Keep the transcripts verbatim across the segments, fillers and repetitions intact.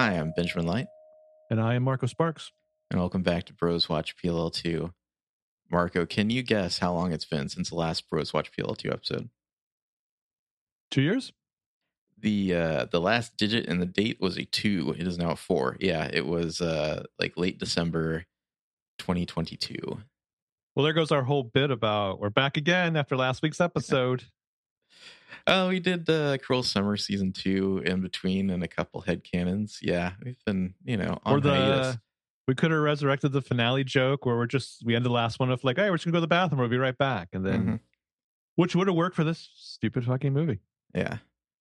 Hi, I'm Benjamin Light. And I am Marco Sparks. And welcome back to Bros Watch P L L two. Marco, can you guess how long it's been since the last Bros Watch P L L two episode? Two years? The uh, the last digit in the date was a two. It is now a four. Yeah, it was uh, like late December twenty twenty-two. Well, there goes our whole bit about we're back again after last week's episode. Oh, we did uh, Cruel Summer season two in between and a couple headcanons. Yeah, we've been, you know, on or the, hiatus. We could have resurrected the finale joke where we're just, we end the last one with like, hey, we're just going to go to the bathroom. We'll be right back. And then, mm-hmm. which would have worked for this stupid fucking movie. Yeah.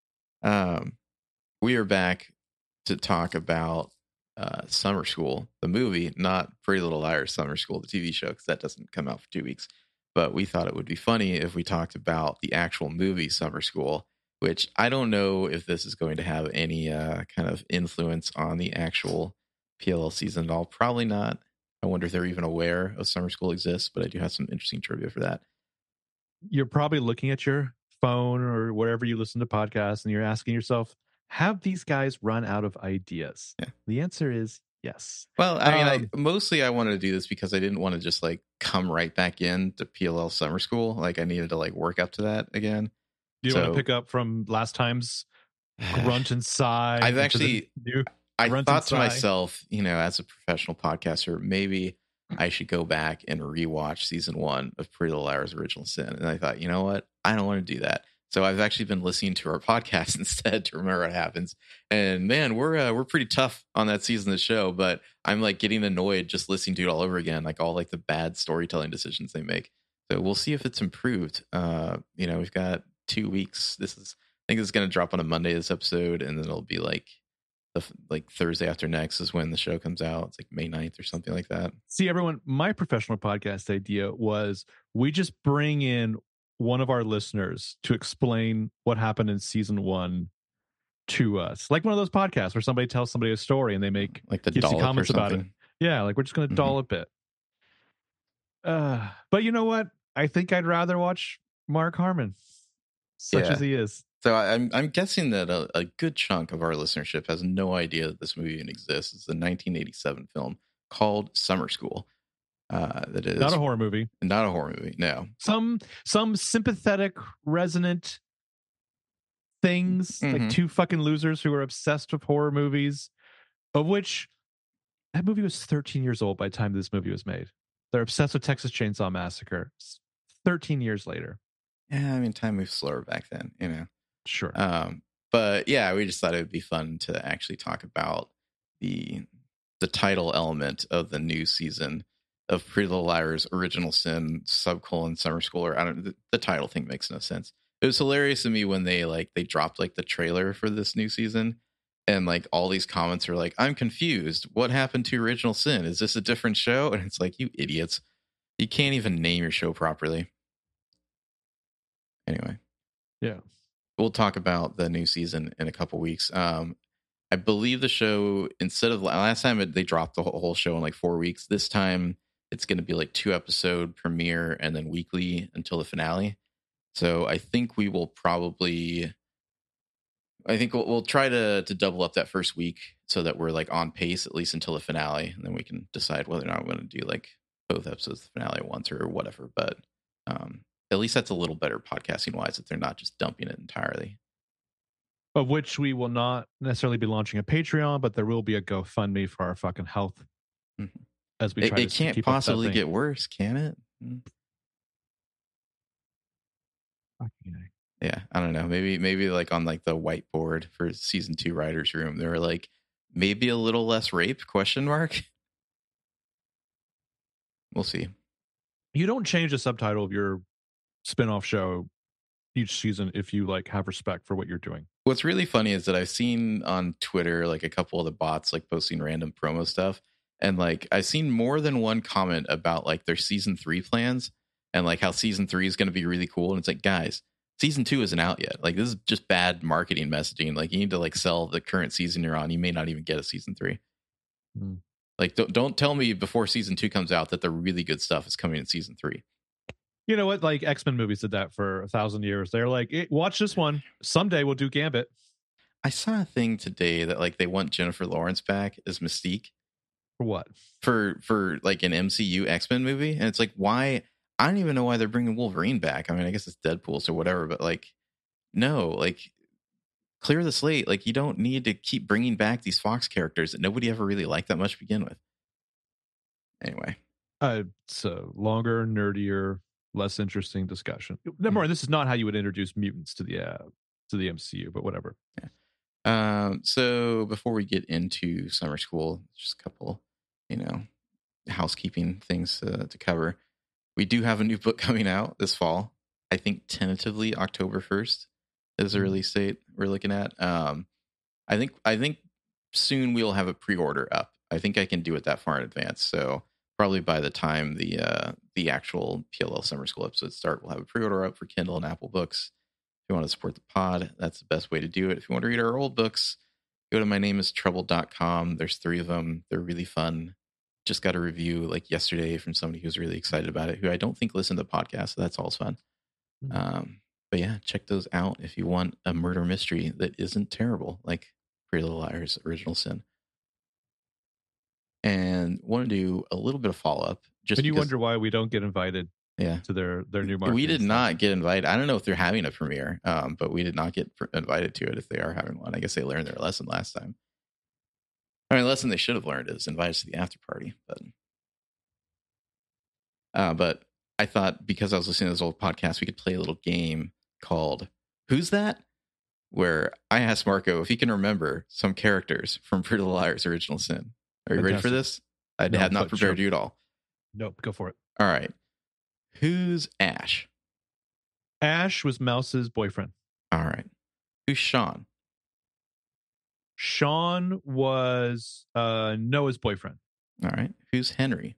Um, we are back to talk about uh, Summer School, the movie, not Pretty Little Liars Summer School, the T V show, because that doesn't come out for two weeks. But we thought it would be funny if we talked about the actual movie Summer School, which I don't know if this is going to have any uh, kind of influence on the actual P L L season at all. Probably not. I wonder if they're even aware of Summer School exists, but I do have some interesting trivia for that. You're probably looking at your phone or wherever you listen to podcasts and you're asking yourself, have these guys run out of ideas? Yeah. The answer is yes. Well, I mean, um, I, mostly I wanted to do this because I didn't want to just like come right back in to P L L Summer School. Like I needed to like work up to that again. Do you so, want to pick up from last time's grunt and sigh? I've actually, new I thought to sigh? myself, you know, as a professional podcaster, maybe I should go back and rewatch season one of Pretty Little Liars Original Sin. And I thought, you know what? I don't want to do that. So I've actually been listening to our podcast instead to remember what happens. And man, we're uh, we're pretty tough on that season of the show, but I'm like getting annoyed just listening to it all over again, like all like the bad storytelling decisions they make. So we'll see if it's improved. Uh, you know, we've got two weeks. This is I think this is going to drop on a Monday, this episode, and then it'll be like the like Thursday after next is when the show comes out. It's like May ninth or something like that. See, everyone, my professional podcast idea was we just bring in one of our listeners to explain what happened in season one to us, like one of those podcasts where somebody tells somebody a story and they make like the cutesy comments about it. Yeah, like we're just going to mm-hmm. dollop it. Uh, but you know what? I think I'd rather watch Mark Harmon, such yeah. as he is. So I'm I'm guessing that a, a good chunk of our listenership has no idea that this movie even exists. It's a nineteen eighty-seven film called Summer School. Uh, that is not a horror movie. Not a horror movie. No. Some some sympathetic, resonant things, mm-hmm. like two fucking losers who are obsessed with horror movies, of which that movie was thirteen years old by the time this movie was made. They're obsessed with Texas Chainsaw Massacre thirteen years later. Yeah, I mean, time moves slower back then, you know. Sure. Um, but yeah, we just thought it would be fun to actually talk about the the title element of the new season of Pretty Little Liars Original Sin subcolon Summer School. Or I don't the, the title thing makes no sense. It was hilarious to me when they like they dropped like the trailer for this new season, and like all these comments are like, I'm confused. What happened to Original Sin? Is this a different show? And it's like, you idiots. You can't even name your show properly. Anyway. Yeah. We'll talk about the new season in a couple weeks. Um, I believe the show, instead of last time it, they dropped the whole show in like four weeks. This time it's going to be like two episode premiere and then weekly until the finale. So I think we will probably, I think we'll, we'll try to, to double up that first week so that we're like on pace at least until the finale. And then we can decide whether or not we're going to do like both episodes of the finale at once or whatever. But, um, at least that's a little better podcasting wise if they're not just dumping it entirely. Of which we will not necessarily be launching a Patreon, but there will be a GoFundMe for our fucking health. Mm-hmm. As we it, try it to can't keep possibly get worse, can it? Mm. Yeah, I don't know. Maybe maybe like on like the whiteboard for season two writers room, they were like, maybe a little less rape? Question mark. We'll see. You don't change the subtitle of your spin-off show each season if you like have respect for what you're doing. What's really funny is that I've seen on Twitter like a couple of the bots like posting random promo stuff, and like I've seen more than one comment about like their season three plans and like how season three is going to be really cool. And it's like, guys, season two isn't out yet. Like this is just bad marketing messaging. Like you need to like sell the current season you're on. You may not even get a season three. Mm. Like don't don't tell me before season two comes out that the really good stuff is coming in season three. You know what? Like X-Men movies did that for a thousand years. They're like, hey, watch this one. Someday we'll do Gambit. I saw a thing today that like they want Jennifer Lawrence back as Mystique For what? for for like an M C U X-Men movie, and it's like, why? I don't even know why they're bringing Wolverine back. I mean, I guess it's Deadpool or whatever, but like, no, like clear the slate. Like, you don't need to keep bringing back these Fox characters that nobody ever really liked that much to begin with. Anyway, Uh, it's a longer, nerdier, less interesting discussion. Number one, this is not how you would introduce mutants to the uh, to the M C U, but whatever. Yeah. Um, so before we get into summer school, just a couple, you know, housekeeping things uh, to cover. We do have a new book coming out this fall. I think tentatively October first is the release date we're looking at. Um, I think I think soon we'll have a pre-order up. I think I can do it that far in advance. So probably by the time the uh, the actual P L L Summer School episodes start, we'll have a pre-order up for Kindle and Apple Books. If you want to support the pod, that's the best way to do it. If you want to read our old books, go to my name is trouble dot com. There's three of them. They're really fun. Just got a review like yesterday from somebody who's really excited about it, who I don't think listened to the podcast. So that's all fun. Mm-hmm. Um, but yeah, check those out if you want a murder mystery that isn't terrible, like Pretty Little Liars Original Sin. And want to do a little bit of follow up. Just and you because, wonder why we don't get invited. Yeah, to their their new market. We did not get invited. I don't know if they're having a premiere, um, but we did not get invited to it. If they are having one, I guess they learned their lesson last time. I mean, the lesson they should have learned is invite us to the after party. But, uh, but I thought because I was listening to this old podcast, we could play a little game called "Who's That?" where I asked Marco if he can remember some characters from Pretty Little Liars Original Sin. Are you Fantastic. ready for this? I no, had not prepared sure. you at all. Nope, go for it. All right. Who's Ash? Ash was Mouse's boyfriend. All right. Who's Sean? Sean was uh, Noah's boyfriend. All right. Who's Henry?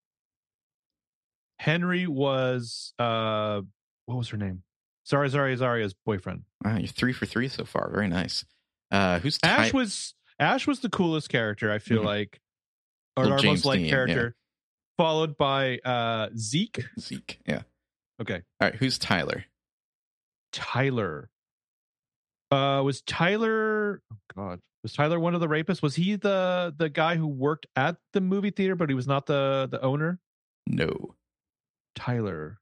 Henry was, uh, what was her name? Zara Zara Zaria's boyfriend. Wow, you're three for three so far. Very nice. Uh, who's Ty- Ash was Ash was the coolest character, I feel mm-hmm. like. Or our most liked character. Yeah. Followed by uh, Zeke. Zeke, yeah. Okay. All right. Who's Tyler? Tyler. Uh, was Tyler? Oh God, was Tyler one of the rapists? Was he the the guy who worked at the movie theater, but he was not the the owner? No. Tyler.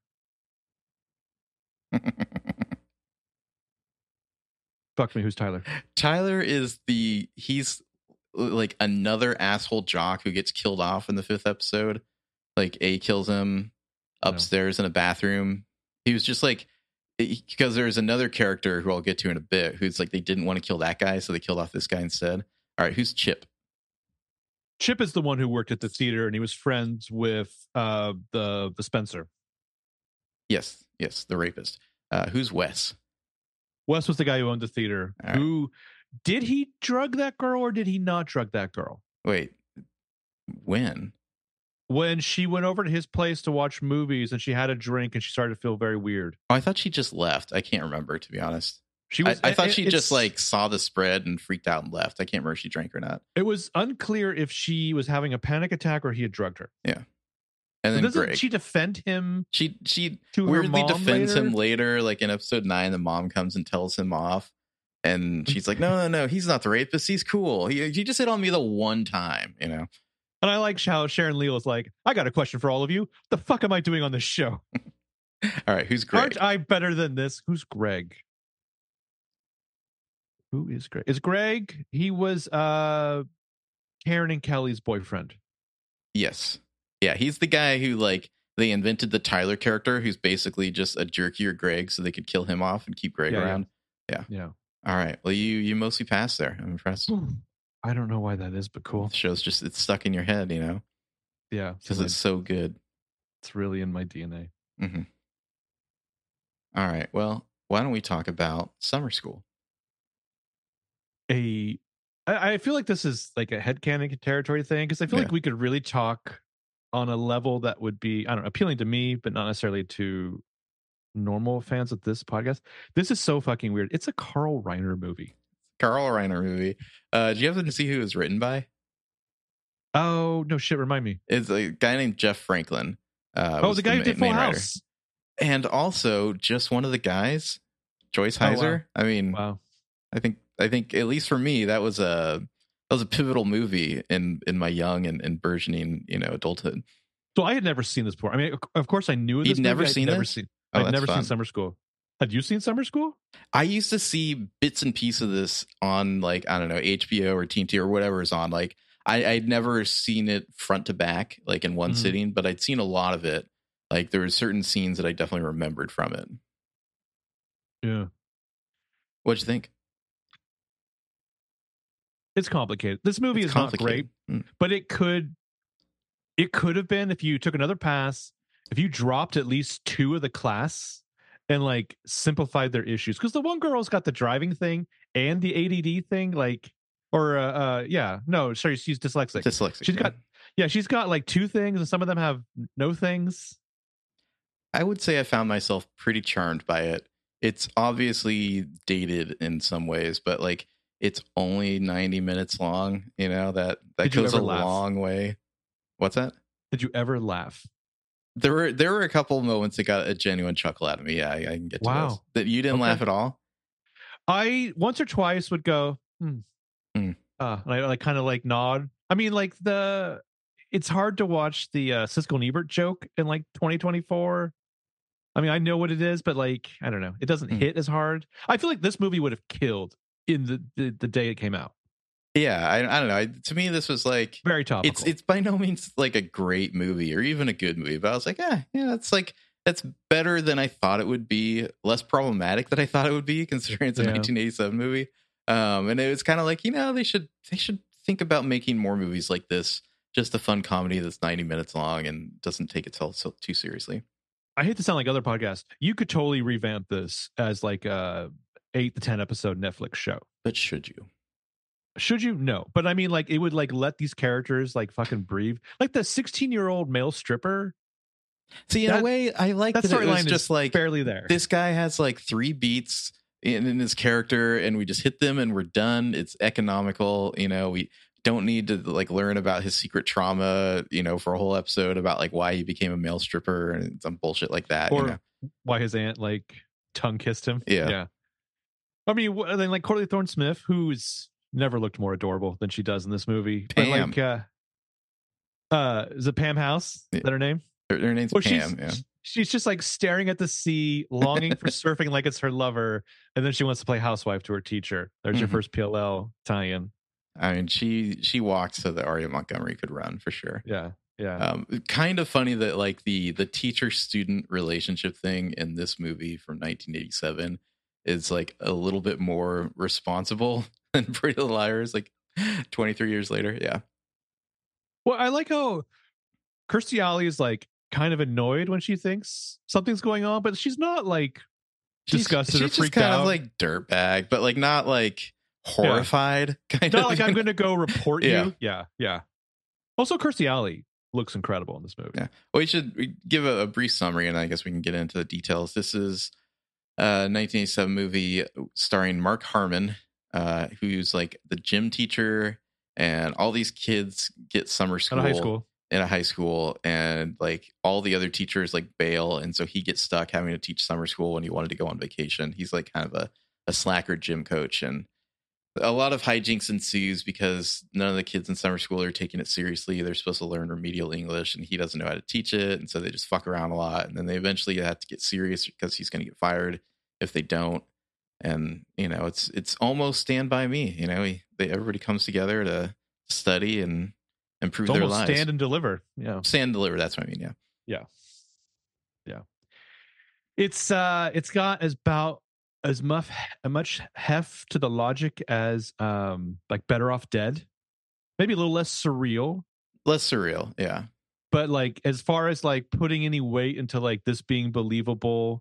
Fuck me. Who's Tyler? Tyler is the he's like another asshole jock who gets killed off in the fifth episode. Like A kills him upstairs no. in a bathroom. He was just like, because there's another character who I'll get to in a bit who's like, they didn't want to kill that guy, so they killed off this guy instead. All right, who's Chip? Chip is the one who worked at the theater, and he was friends with uh, the the Spencer. Yes, yes, the rapist. Uh, who's Wes? Wes was the guy who owned the theater. All who right. Did he drug that girl, or did he not drug that girl? Wait, when? When she went over to his place to watch movies and she had a drink and she started to feel very weird. Oh, I thought she just left. I can't remember, to be honest. She was. I, I thought she it's, just like saw the spread and freaked out and left. I can't remember if she drank or not. It was unclear if she was having a panic attack or he had drugged her. Yeah. And then doesn't Greg. she defend him? She she to weirdly her mom defends later? him later. Like in episode nine, the mom comes and tells him off. And she's like, no, no, no, he's not the rapist. He's cool. He, he just hit on me the one time, you know? And I like how Sharon Leal is like, I got a question for all of you. What the fuck am I doing on this show? All right, who's Greg? Aren't I better than this? Who's Greg? Who is Greg? Is Greg, he was uh, Karen and Kelly's boyfriend. Yes. Yeah, he's the guy who, like, they invented the Tyler character, who's basically just a jerkier Greg, so they could kill him off and keep Greg yeah, around. Yeah. Yeah. Yeah. All right. Well, you you mostly passed there. I'm impressed. I don't know why that is, but cool. The show's just, it's stuck in your head, you know? Yeah. Because it's so good. It's really in my D N A. Mm-hmm. All right. Well, why don't we talk about summer school? A, I, I feel like this is like a headcanon territory thing, because I feel Yeah. like we could really talk on a level that would be, I don't know, appealing to me, but not necessarily to normal fans of this podcast. This is so fucking weird. It's a Carl Reiner movie. Carl Reiner movie. Uh, do you happen to see who it was written by? Oh, no shit. Remind me. It's a guy named Jeff Franklin. Uh, oh, was the guy who ma- did Full main writer. House. And also just one of the guys, Joyce Oh, wow. Heiser. I mean, Wow. I think I think at least for me, that was a that was a pivotal movie in in my young and, and burgeoning, you know, adulthood. So I had never seen this before. I mean, of course I knew this. You'd never movie. seen I'd never this? seen. Oh, I'd that's never fun. seen Summer School. Had you seen Summer School? I used to see bits and pieces of this on like, I don't know, H B O or T N T or whatever is on. Like I, I'd never seen it front to back, like in one Mhm. sitting, but I'd seen a lot of it. Like there were certain scenes that I definitely remembered from it. Yeah. What'd you think? It's complicated. This movie It's is not great, Mm. but it could it could have been if you took another pass, if you dropped at least two of the class and like simplified their issues. Because the one girl's got the driving thing and the A D D thing, like or uh, uh yeah, no, sorry, she's dyslexic. Dyslexic. She's yeah. got yeah, she's got like two things, and some of them have no things. I would say I found myself pretty charmed by it. It's obviously dated in some ways, but like it's only ninety minutes long. You know, that that Did you goes a ever laugh? long way. What's that? Did you ever laugh? There were there were a couple moments that got a genuine chuckle out of me. Yeah, I, I can get to Wow. those. That you didn't Okay. laugh at all. I once or twice would go, hmm. Hmm. Uh, and I like kind of like nod. I mean, like the it's hard to watch the uh, Siskel and Ebert joke in like twenty twenty-four. I mean, I know what it is, but like I don't know, it doesn't Hmm. hit as hard. I feel like this movie would have killed in the the, the day it came out. Yeah, I, I don't know. I, to me, this was like Very topical. it's it's by no means like a great movie or even a good movie, but I was like, yeah, yeah, it's like that's better than I thought it would be, less problematic than I thought it would be, considering it's a Yeah. nineteen eighty-seven movie. Um, and it was kind of like, you know, they should they should think about making more movies like this, just a fun comedy that's ninety minutes long and doesn't take itself so, too seriously. I hate to sound like other podcasts. You could totally revamp this as like a eight to ten episode Netflix show. But should you? Should you? No. But I mean, like, it would like let these characters like fucking breathe. Like the sixteen year old male stripper. See, in That- a way, I like That that, it was storyline is just like barely there. this guy has like three beats in, in his character, and we just hit them and we're done. It's economical. You know, we don't need to like learn about his secret trauma, you know, for a whole episode about like why he became a male stripper and some bullshit like that. Or you know? why his aunt like tongue kissed him. Yeah. Yeah. I mean, wh- then like Courtney Thorne Smith, who's never looked more adorable than she does in this movie. Pam. But like, uh, uh, is it Pam House? Is that her name? Her, her name's Well, Pam. she's Yeah. she's just like staring at the sea, longing for surfing like it's her lover, and then she wants to play housewife to her teacher. There's your Mhm. first P L L tie-in. I mean, she she walked so that Aria Montgomery could run for sure. Yeah, yeah. Um, kind of funny that like the the teacher student relationship thing in this movie from nineteen eighty-seven is like a little bit more responsible than Pretty Little Liars, like twenty-three years later. Yeah, Well, I like how Kirstie Alley is like kind of annoyed when she thinks something's going on, but she's not like she's, disgusted she's or just freaked kind out. of like dirtbag, but like not like horrified. Kind not of like I'm going to go report Yeah. you. Yeah, yeah. Also, Kirstie Alley looks incredible in this movie. Yeah. Well, we should we give a, a brief summary, and I guess we can get into the details. This is a nineteen eighty-seven movie starring Mark Harmon, uh, who's like the gym teacher, and all these kids get summer school, Out of high school. in a high school, and like all the other teachers like bail, and so he gets stuck having to teach summer school when he wanted to go on vacation. He's like kind of a, a slacker gym coach, and a lot of hijinks ensues because none of the kids in summer school are taking it seriously. They're supposed to learn remedial English, and he doesn't know how to teach it, and so they just fuck around a lot. And then they eventually have to get serious because he's going to get fired if they don't. And you know, it's it's almost Stand By Me. You know, he, they everybody comes together to study and improve It's their almost lives. stand and deliver. Yeah. Stand and deliver. That's what I mean. Yeah. Yeah. Yeah. It's uh it's got as about as much as much heft to the logic as um like Better Off Dead. Maybe a little less surreal, Less surreal. Yeah. but like as far as like putting any weight into like this being believable,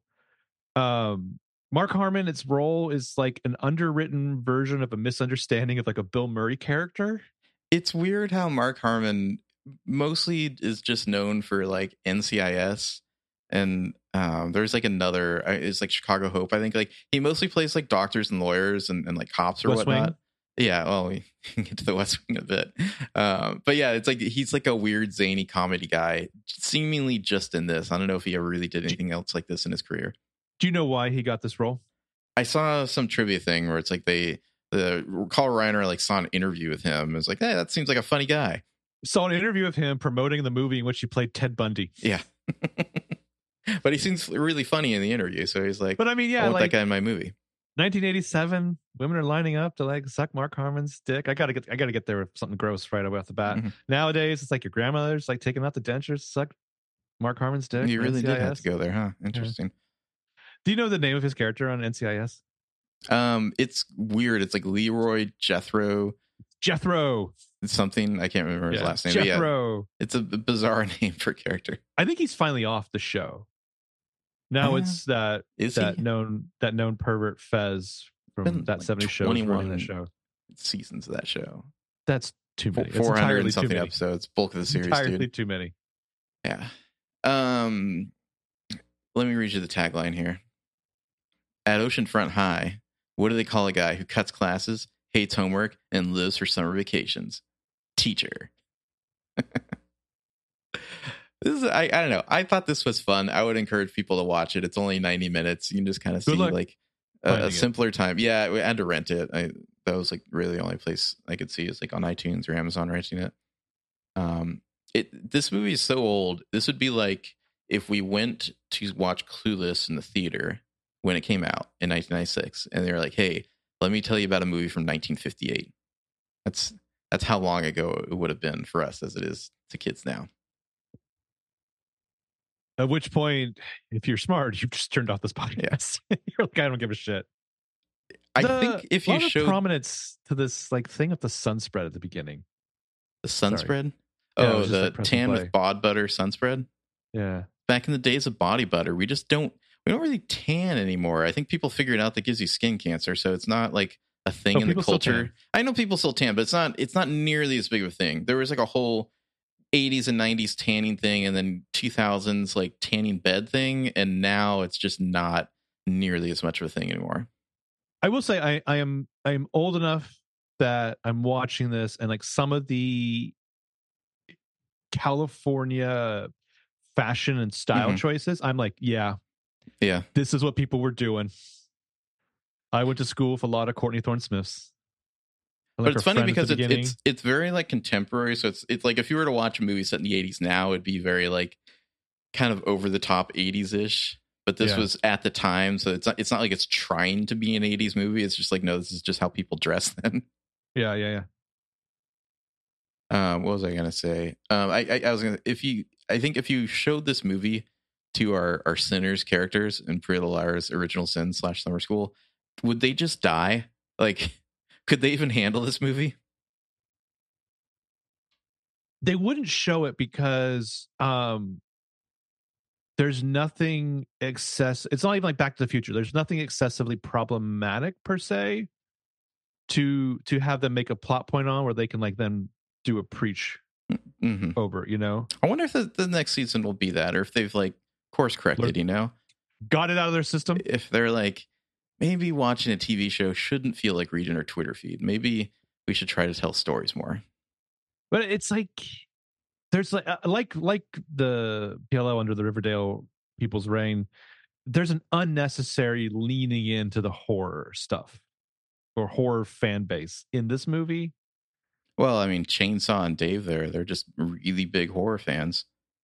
um Mark Harmon, its role is like an underwritten version of a misunderstanding of like a Bill Murray character. It's weird how Mark Harmon mostly is just known for like N C I S, and um, there's like another, uh, it's like Chicago Hope. I think like he mostly plays like doctors and lawyers and, and like cops or West whatnot. Wing? Yeah, well, we can get to the West Wing in a bit, um, but yeah, it's like he's like a weird zany comedy guy, seemingly just in this. I don't know if he ever really did anything else like this in his career. Do you know why he got this role? I saw some trivia thing where it's like they the Carl Reiner like saw an interview with him. It was like, hey, that seems like a funny guy. Saw an interview of him promoting the movie in which he played Ted Bundy. Yeah. But he seems really funny in the interview. So he's like, but I mean, yeah, I want like that guy in my movie. nineteen eighty-seven, women are lining up to like suck Mark Harmon's dick. I gotta get, I gotta get there with something gross right away off the bat. Mm-hmm. Nowadays, it's like your grandmother's like taking out the dentures, suck Mark Harmon's dick. You really N C I S. Did have to go there, huh? Interesting. Yeah. Do you know the name of his character on N C I S? Um, it's weird. It's like Leroy Jethro. Jethro. It's something I can't remember his yeah. last name. Jethro. Yeah, it's a bizarre name for character. I think he's finally off the show. Now uh, it's that is that he? known that known pervert Fez from Been that like seventies show running the show. Seasons of that show. That's too many. Four hundred and something episodes. Bulk of the series. Entirely dude. too many. Yeah. Um. Let me read you the tagline here. At Oceanfront High, what do they call a guy who cuts classes, hates homework, and lives for summer vacations? Teacher. This is, I, I don't know. I thought this was fun. I would encourage people to watch it. It's only ninety minutes. You can just kind of see like a, a simpler time. Yeah, we had to rent it. I, that was like really the only place I could see is like on iTunes or Amazon renting it. Um, it this movie is so old. This would be like if we went to watch Clueless in the theater when it came out in nineteen ninety-six, and they were like, "Hey, let me tell you about a movie from nineteen fifty-eight." That's that's how long ago it would have been for us as it is to kids now. At which point, if you're smart, you've just turned off this podcast. Yeah. You're like, I don't give a shit. I the, think if you showed prominence to this like thing of the sun spread at the beginning. The sun Sorry. spread? Yeah, oh, the like tan with bod butter sun spread? Yeah. Back in the days of body butter, we just don't we don't really tan anymore. I think people figured out that gives you skin cancer, so it's not like a thing oh, in the culture. I know people still tan, but it's not it's not nearly as big of a thing. There was like a whole eighties and nineties tanning thing, and then two thousands like tanning bed thing, and now it's just not nearly as much of a thing anymore. I will say I, I am I am old enough that I'm watching this, and like some of the California fashion and style mm-hmm. choices, I'm like, yeah, yeah, this is what people were doing. I went to school with a lot of Courtney Thorne Smiths. Like but it's funny because it's, it's it's very like contemporary. So it's it's like if you were to watch a movie set in the eighties now, it'd be very like kind of over the top eighties ish. But this yeah. was at the time, so it's not it's not like it's trying to be an eighties movie. It's just like no, this is just how people dress then. Yeah, yeah, yeah. Um, what was I gonna say? Um, I, I I was gonna if you I think if you showed this movie to our our sinners characters in Pretty Little Liars Original Sin slash Summer School, would they just die? Like. Could they even handle this movie? They wouldn't show it because um, there's nothing excess. It's not even like Back to the Future. There's nothing excessively problematic per se to to have them make a plot point on where they can like then do a preach mm-hmm. over. You know, I wonder if the, the next season will be that, or if they've like course corrected. You know, got it out of their system. If they're like. Maybe watching a T V show shouldn't feel like reading our Twitter feed. Maybe we should try to tell stories more. But it's like there's like like like the P L O Under the Riverdale People's Reign. There's an unnecessary leaning into the horror stuff or horror fan base in this movie. Well, I mean, Chainsaw and Dave there, they're just really big horror fans.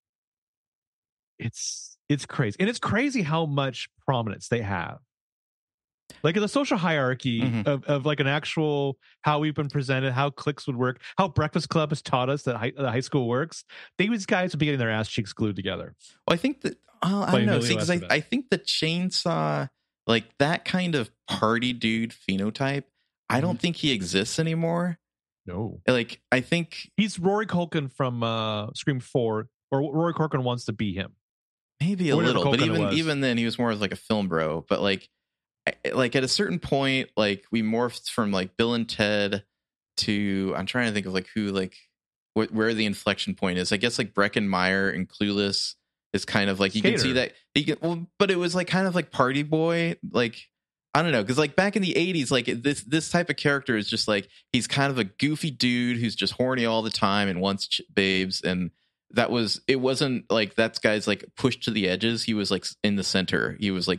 It's it's crazy. And it's crazy how much prominence they have. Like in the social hierarchy mm-hmm. of, of like an actual how we've been presented, how cliques would work, how Breakfast Club has taught us that high, high school works. These guys would be getting their ass cheeks glued together. Well, I think that oh, I don't know, see, because I, I think the Chainsaw, like that kind of party dude phenotype, I don't mm-hmm. think he exists anymore. No, like I think he's Rory Culkin from uh, Scream Four, or Rory Culkin wants to be him. Maybe a little, but even even then, he was more of like a film bro. But like. Like at a certain point, like we morphed from like Bill and Ted to I'm trying to think of like who like wh- where the inflection point is. I guess like Breckin Meyer and Clueless is kind of like you Skater. Can see that you can, well, but it was like kind of like Party Boy, like I don't know, because like back in the eighties, like this this type of character is just like he's kind of a goofy dude who's just horny all the time and wants ch- babes, and that was it wasn't like that guy's like pushed to the edges. He was like in the center. He was like.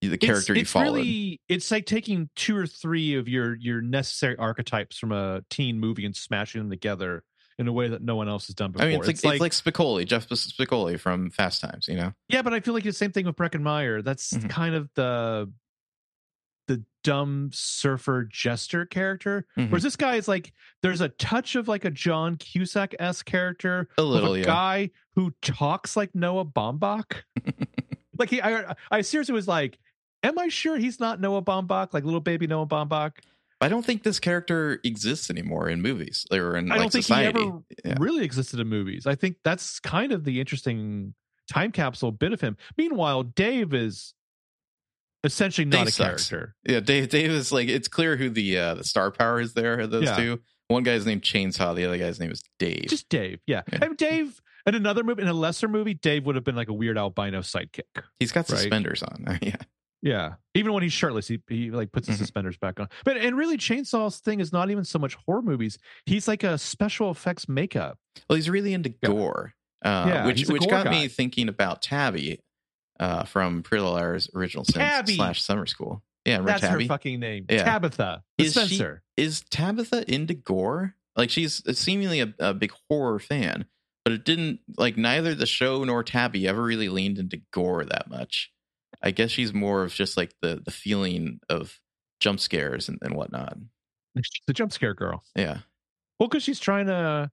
the character it's, you it's followed. Really, it's like taking two or three of your your necessary archetypes from a teen movie and smashing them together in a way that no one else has done before. I mean, it's like it's like, it's like Spicoli, Jeff Spicoli from Fast Times, you know? Yeah, but I feel like the same thing with Breckenmeyer. That's mm-hmm. kind of the the dumb surfer jester character. Mm-hmm. Whereas this guy is like, there's a touch of like a John Cusack-esque character. A little, of a yeah. guy who talks like Noah Baumbach. Like he, I, I seriously was like, am I sure he's not Noah Baumbach, like little baby Noah Baumbach? I don't think this character exists anymore in movies or in I like don't think society. he ever yeah. really existed in movies. I think that's kind of the interesting time capsule bit of him. Meanwhile, Dave is essentially not Dave a sucks. character. Yeah, Dave. Dave is like, it's clear who the uh, the star power is there. Those yeah. two. One guy's named Chainsaw. The other guy's name is Dave. Just Dave. Yeah. yeah. And Dave. In another movie, in a lesser movie, Dave would have been like a weird albino sidekick. He's got right? suspenders on. yeah. Yeah. Even when he's shirtless, he, he like puts his mm-hmm. suspenders back on. But and really, Chainsaw's thing is not even so much horror movies. He's like a special effects makeup. Well, he's really into yeah. gore. Uh, yeah, which which gore got guy. me thinking about Tabby uh, from Pretty Little Liars Original Sin slash Summer School. Yeah, that's Tabby. her fucking name. Yeah. Tabitha. The is Spencer. She, is Tabitha into gore? Like she's seemingly a, a big horror fan. But it didn't, like, neither the show nor Tabby ever really leaned into gore that much. I guess she's more of just like the the feeling of jump scares and, and whatnot. She's the jump scare girl. Yeah. Well, because she's trying to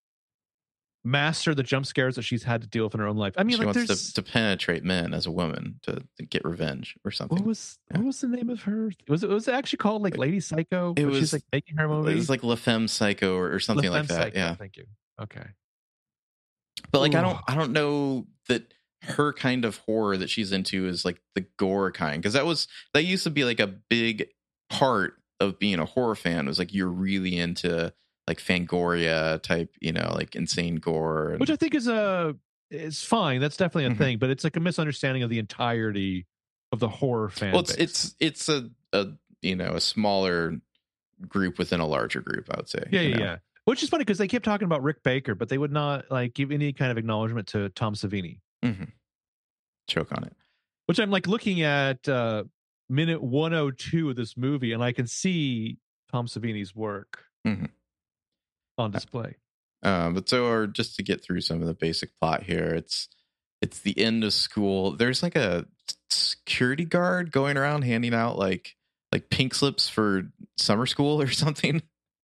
master the jump scares that she's had to deal with in her own life. I mean, she like, wants there's... to, to penetrate men as a woman to, to get revenge or something. What was yeah. what was the name of her? Was it was it actually called like Lady Psycho? It was she's like making her movie. It was like La Femme Psycho or, or something La like that. Psycho, yeah. Thank you. Okay. But like, Ooh. I don't, I don't know that her kind of horror that she's into is like the gore kind, because that was that used to be like a big part of being a horror fan. Was like you're really into like Fangoria type, you know, like insane gore, and... which I think is a is fine. That's definitely a mm-hmm. thing, but it's like a misunderstanding of the entirety of the horror fan. Well, it's base. it's it's a, a you know a smaller group within a larger group, I would say. Yeah, you yeah, know? yeah. Which is funny because they kept talking about Rick Baker, but they would not like give any kind of acknowledgement to Tom Savini. Mm-hmm. Choke on it. Which I'm like looking at uh, minute one oh two of this movie, and I can see Tom Savini's work mm-hmm. on display. Um, but so, or just to get through some of the basic plot here, it's it's the end of school. There's like a security guard going around handing out like like pink slips for summer school or something.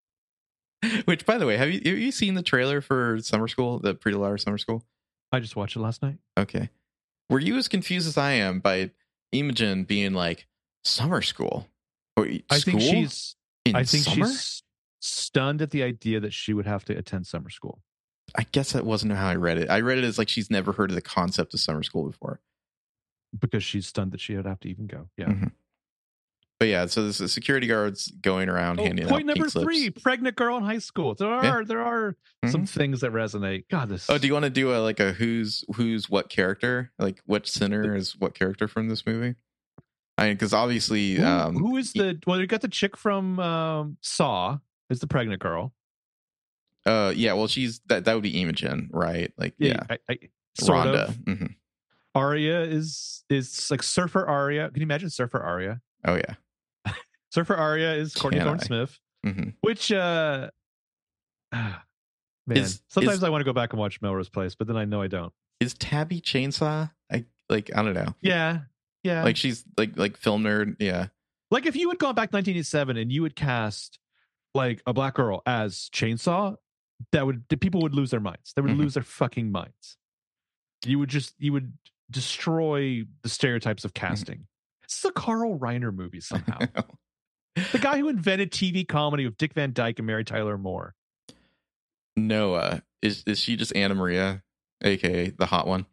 Which, by the way, have you have you seen the trailer for Summer School, the Pretty Little Liars Summer School? I just watched it last night. Okay. Were you as confused as I am by Imogen being like, summer school? Or, I school? think she's In I think summer? she's stunned at the idea that she would have to attend summer school. I guess that wasn't how I read it. I read it as like she's never heard of the concept of summer school before. Because she's stunned that she would have to even go. Yeah. Mm-hmm. But yeah, so this is security guards going around oh, handing point out number pink three: slips. pregnant girl in high school. There are yeah. there are mm-hmm. some things that resonate. God, this. Oh, do you want to do a like a who's who's what character? Like what sinner is what character from this movie? I mean, because obviously, who, um, who is the? Well, you got the chick from um, Saw. Is the pregnant girl? Uh, yeah. Well, she's that. That would be Imogen, right? Like, yeah, yeah I, I, sort Rhonda. of. Mm-hmm. Aria is is like Surfer Aria. Can you imagine Surfer Aria? Oh yeah. Surfer Aria is Courtney Thorne Smith, mm-hmm. which uh, man, is, sometimes is, I want to go back and watch Melrose Place, but then I know I don't. Is Tabby Chainsaw? I like. I don't know. Yeah, yeah. Like she's like like film nerd. Yeah. Like if you had gone back to nineteen eighty-seven and you would cast like a black girl as Chainsaw, that would the people would lose their minds. They would mm-hmm. lose their fucking minds. You would just you would destroy the stereotypes of casting. Mm-hmm. This is a Carl Reiner movie somehow. The guy who invented T V comedy with Dick Van Dyke and Mary Tyler Moore. Noah. Is is she just Anna Maria, aka the hot one?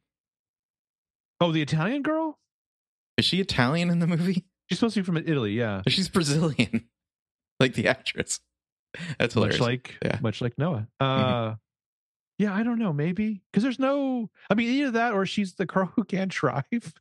Oh, the Italian girl? Is she Italian in the movie? She's supposed to be from Italy, yeah. She's Brazilian. Like the actress. That's hilarious. Much like yeah. much like Noah. Uh mm-hmm. Yeah, I don't know, maybe. Because there's no I mean either that or she's the girl who can't drive.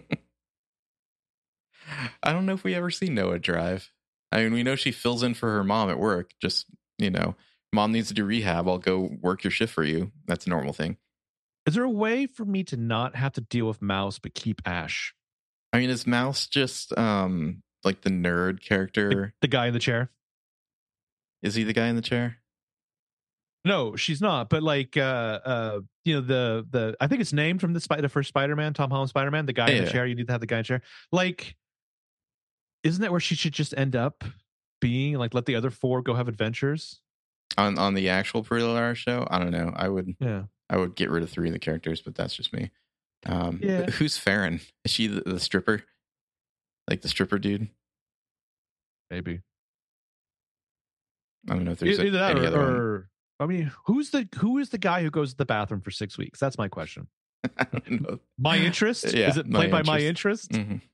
I don't know if we ever see Noah drive. I mean, we know she fills in for her mom at work. Just, you know, mom needs to do rehab. I'll go work your shift for you. That's a normal thing. Is there a way for me to not have to deal with Mouse but keep Ash? I I mean, is Mouse just um like the nerd character? The, the guy in the chair. Is he the guy in the chair? No, she's not. But like, uh, uh, you know, the the I think it's named from the Spider the first Spider-Man, Tom Holland Spider-Man. The guy Yeah. in the chair. You need to have the guy in the chair. Like, isn't that where she should just end up being? Like, let the other four go have adventures On on the actual Pretty Little Liars show? I don't know. I would yeah. I would get rid of three of the characters, but that's just me. Um, Yeah. Who's Farron? Is she the, the stripper? Like the stripper dude? Maybe. I don't know if there's Either a, that any or, other one. or I mean, who's the who is the guy who goes to the bathroom for six weeks? That's my question. I don't know. My interest? Yeah, Is it My played by my Interest. interest? Mhm.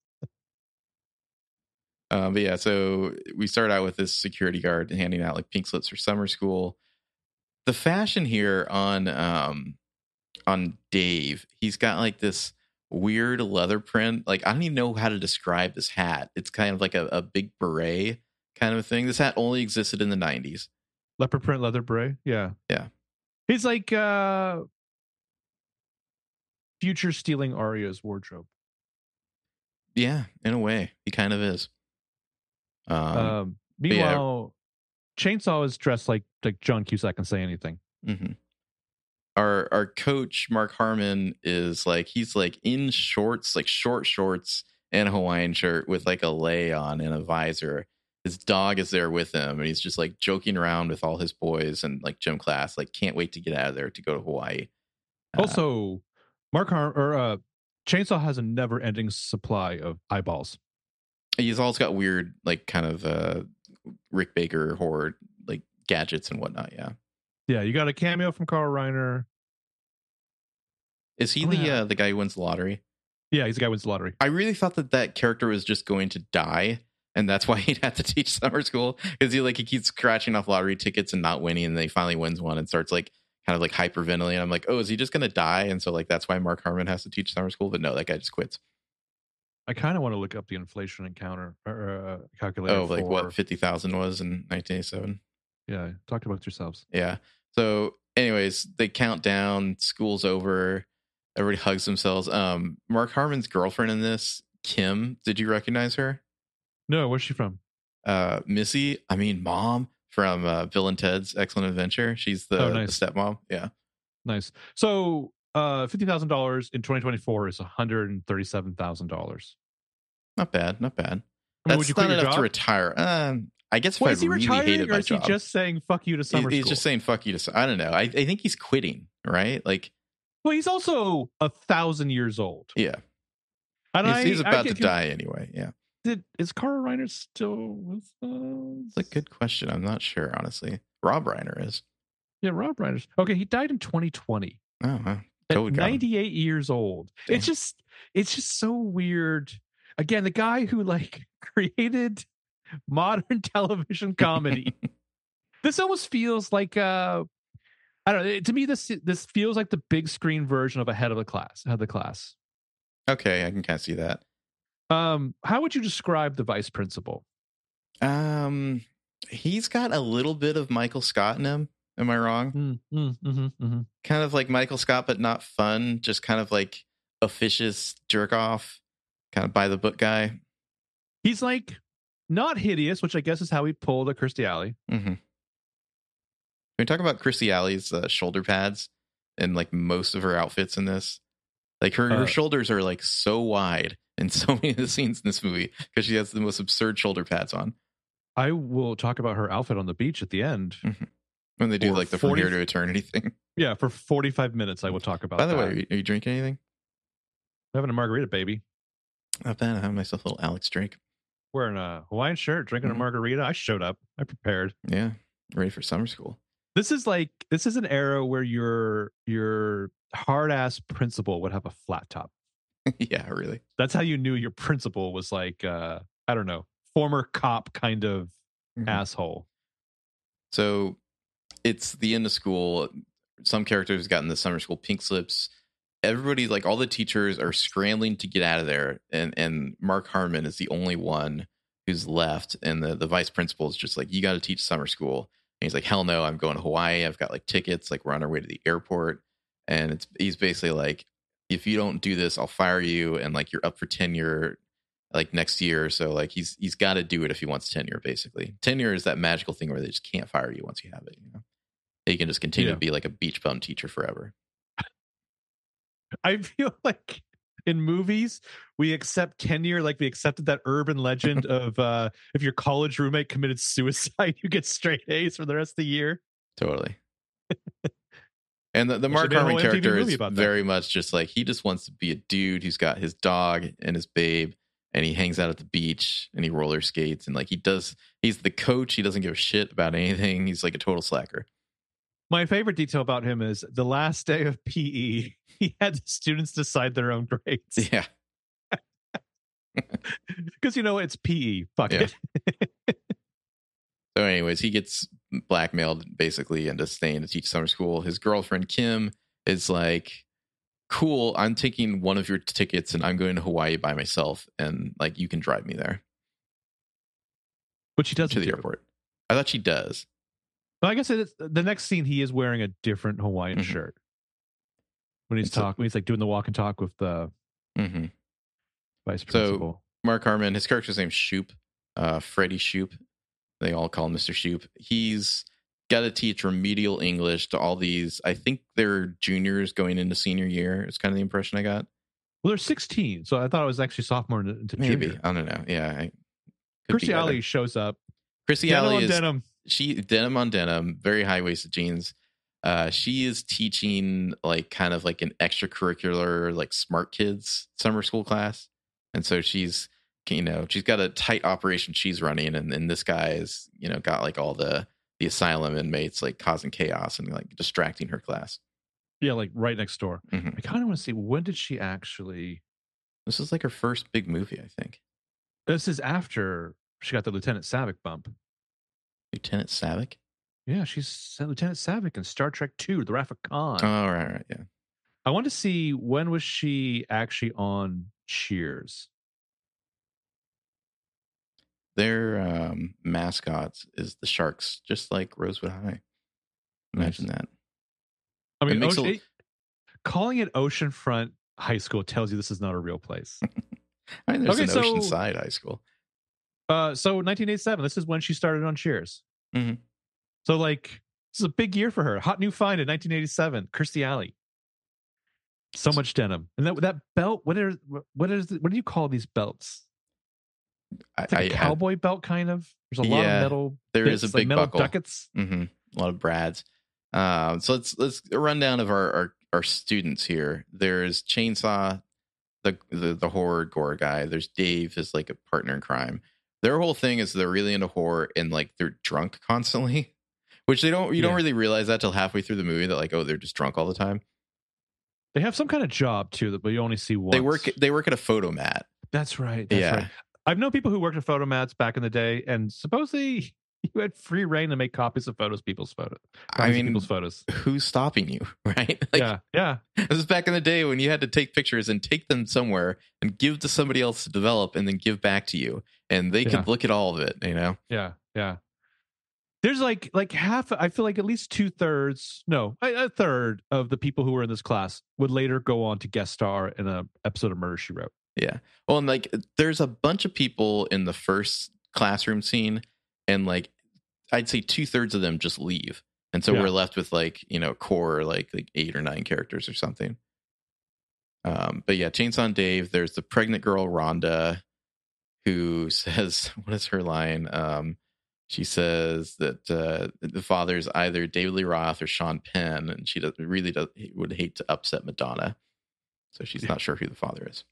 Um, but yeah, so we start out with this security guard handing out like pink slips for summer school. The fashion here on um on Dave, he's got like this weird leather print. Like I don't even know how to describe this hat. It's kind of like a, a big beret kind of a thing. This hat only existed in the nineties. Leopard print leather beret. Yeah. Yeah. He's like uh future stealing Arya's wardrobe. Yeah, in a way, he kind of is. Um, Um, meanwhile, Chainsaw is dressed like like John Cusack can say anything. mm-hmm. Our our coach Mark Harmon is like he's like in shorts, like short shorts and a Hawaiian shirt with like a lei on and a visor. His dog is there with him, and he's just like joking around with all his boys and like gym class. Like can't wait to get out of there to go to Hawaii. Uh, Also, Mark Har- or uh, Chainsaw has a never-ending supply of eyeballs. He's also got weird, like kind of uh, Rick Baker horror, like gadgets and whatnot. Yeah. Yeah, you got a cameo from Carl Reiner. Is he Oh, the yeah. uh, the guy who wins the lottery? Yeah, he's the guy who wins the lottery. I really thought that that character was just going to die, and that's why he'd have to teach summer school because he like he keeps scratching off lottery tickets and not winning, and then he finally wins one and starts like kind of like hyperventilating. I'm like, oh, is he just going to die? And so like that's why Mark Harmon has to teach summer school. But no, that guy just quits. I kind of want to look up the inflation encounter or uh, calculator. Oh, like for, what fifty thousand was in nineteen eighty-seven. Yeah, talk about yourselves. Yeah. So, anyways, they count down. School's over. Everybody hugs themselves. Um, Mark Harmon's girlfriend in this, Kim. Did you recognize her? No, where's she from? Uh, Missy. I mean, mom from uh, Bill and Ted's Excellent Adventure. She's the, Oh, nice. the stepmom. Yeah. Nice. So, uh, fifty thousand dollars in twenty twenty-four is one hundred and thirty-seven thousand dollars. Not bad. Not bad. I mean, That's would you quit not your enough job? to retire. Um, I guess if Well, I is he really retiring, hated or my is he job, just saying "fuck you" to summer he's school? just saying "fuck you" to. I don't know. I, I think he's quitting. Right? Like, Well, he's also a thousand years old. yeah. And He's, I, he's I about get to die anyway. Yeah. Did, is Carl Reiner still with us? It's a good question. I'm not sure, honestly. Rob Reiner is. Yeah, Rob Reiner's. Okay, he died in twenty twenty. Oh, wow. At COVID got him. ninety-eight years old. Damn. It's just, it's just so weird. Again, the guy who like created modern television comedy. This almost feels like uh I don't know. To me, this this feels like the big screen version of Ahead of the Class. Ahead of the Class. Okay, I can kind of see that. Um, how would you describe the vice principal? Um, he's got a little bit of Michael Scott in him. Am I wrong? Mm, mm, mm-hmm, mm-hmm. Kind of like Michael Scott, but not fun. Just kind of like officious jerk off, kind of by the book guy. He's like not hideous, which I guess is how he pulled a Kirstie Alley. Mm-hmm. Can we talk about Kirstie Alley's uh, shoulder pads and like most of her outfits in this? Like her, Uh, her shoulders are like so wide in so many of the scenes in this movie because she has the most absurd shoulder pads on. I will talk about her outfit on the beach at the end. Mm-hmm. When they do For like the forty From Here to Eternity thing. Yeah, for forty-five minutes, I will talk about By the that. way, are you, are you drinking anything? I'm having a margarita, baby. Not bad. I have myself a little Alex drink. Wearing a Hawaiian shirt, drinking Mhm. a margarita. I showed up. I prepared. Yeah, ready for summer school. This is like this is an era where your your hard ass principal would have a flat top. Yeah, really. That's how you knew your principal was like uh I don't know, former cop kind of Mhm. asshole. So it's the end of school. Some characters gotten the summer school pink slips. Everybody, like all the teachers, are scrambling to get out of there, and and Mark Harmon is the only one who's left. And the the vice principal is just like, you got to teach summer school. And he's like, hell no, I'm going to Hawaii. I've got like tickets. Like we're on our way to the airport, and it's he's basically like, if you don't do this, I'll fire you, and like you're up for tenure like next year. So like he's he's got to do it if he wants tenure. Basically, tenure is that magical thing where they just can't fire you once you have it. You know, you can just continue Yeah. to be like a beach bum teacher forever. I feel like in movies we accept tenure like we accepted that urban legend of uh if your college roommate committed suicide, you get straight A's for the rest of the year. Totally. And the, the There Mark should be a Harmon whole M T V character movie is about that. very much just like he just wants to be a dude who's got his dog and his babe, and he hangs out at the beach and he roller skates, and like he does. He's the coach. He doesn't give a shit about anything. He's like a total slacker. My favorite detail about him is the last day of P E, he had the students decide their own grades. Yeah. Because, you know, it's P E. Fuck Yeah. it. So anyways, he gets blackmailed basically into staying to teach summer school. His girlfriend, Kim, is like, cool, I'm taking one of your tickets and I'm going to Hawaii by myself. And like, you can drive me there But she doesn't to the do. airport. I thought she does. But I guess it's, the next scene, he is wearing a different Hawaiian Mhm. shirt. When he's It's a- talking, when he's like doing the walk and talk with the Mm-hmm. vice So- principal. Mark Harmon, his character's name's Shoop, uh, Freddie Shoop. They all call him Mister Shoop. He's got to teach remedial English to all these. I think they're juniors going into senior year. It's kind of the impression I got. Well, they're sixteen, so I thought it was actually sophomore into, into Maybe. junior. I don't know. Yeah. I, could Kirstie be either. Alley shows up. Chrissy Denim Alley on is denim. she denim on denim, very high waisted jeans. Uh, she is teaching like kind of like an extracurricular, like smart kids summer school class, and so she's you know she's got a tight operation she's running, and then this guy is you know got like all the the asylum inmates like causing chaos and like distracting her class. Yeah, like right next door. Mhm. I kind of want to see, when did she actually... This is like her first big movie, I think. This is after she got the Lieutenant Savick bump. Lieutenant Savick. Yeah, she's Lieutenant Savick in Star Trek two, The Wrath of Khan. Oh right, right, yeah. I want to see, when was she actually on Cheers? Their um, mascots is the Sharks, just like Rosewood High. Imagine that. I mean, It makes Ocean, a- it- calling it Oceanfront High School tells you this is not a real place. I mean, there's Okay, an so- Oceanside High School. Uh, so nineteen eighty-seven, this is when she started on Cheers. Mhm. So like, this is a big year for her. Hot new find in nineteen eighty-seven, Kirstie Alley. So much denim, and that that belt. What are what is what do you call these belts? It's like a I- I- cowboy belt, kind of. There's a lot Yeah, of metal. there is a bits, like big metal buckle. ducats. hmm A lot of Brads. Um, so let's let's a rundown of our, our our students here. There's Chainsaw, the, the the horror gore guy. There's Dave, his like a partner in crime. Their whole thing is they're really into horror and like they're drunk constantly, which they don't you Yeah. don't really realize that till halfway through the movie that like oh they're just drunk all the time. They have some kind of job too, that but you only see once. They work they work at a photo mat. That's right. That's Yeah. right. I've known people who worked at photomats back in the day, and supposedly you had free reign to make copies of photos, people's photos. I mean, people's photos. who's stopping you, right? Like, yeah, yeah. this is back in the day when you had to take pictures and take them somewhere and give to somebody else to develop and then give back to you. And they Yeah. could look at all of it, you know? Yeah, yeah. There's like like half. I feel like at least two thirds, no, a, a third of the people who were in this class would later go on to guest star in a episode of Murder She Wrote. Yeah. Well, and like there's a bunch of people in the first classroom scene, and like I'd say two thirds of them just leave. And so Yeah. we're left with like, you know, core like like eight or nine characters or something. Um, but yeah, Chainsaw and Dave, there's the pregnant girl Rhonda who says, what is her line? Um, she says that uh, the father's either David Lee Roth or Sean Penn, and she does, really does, would hate to upset Madonna. So she's Yeah. not sure who the father is.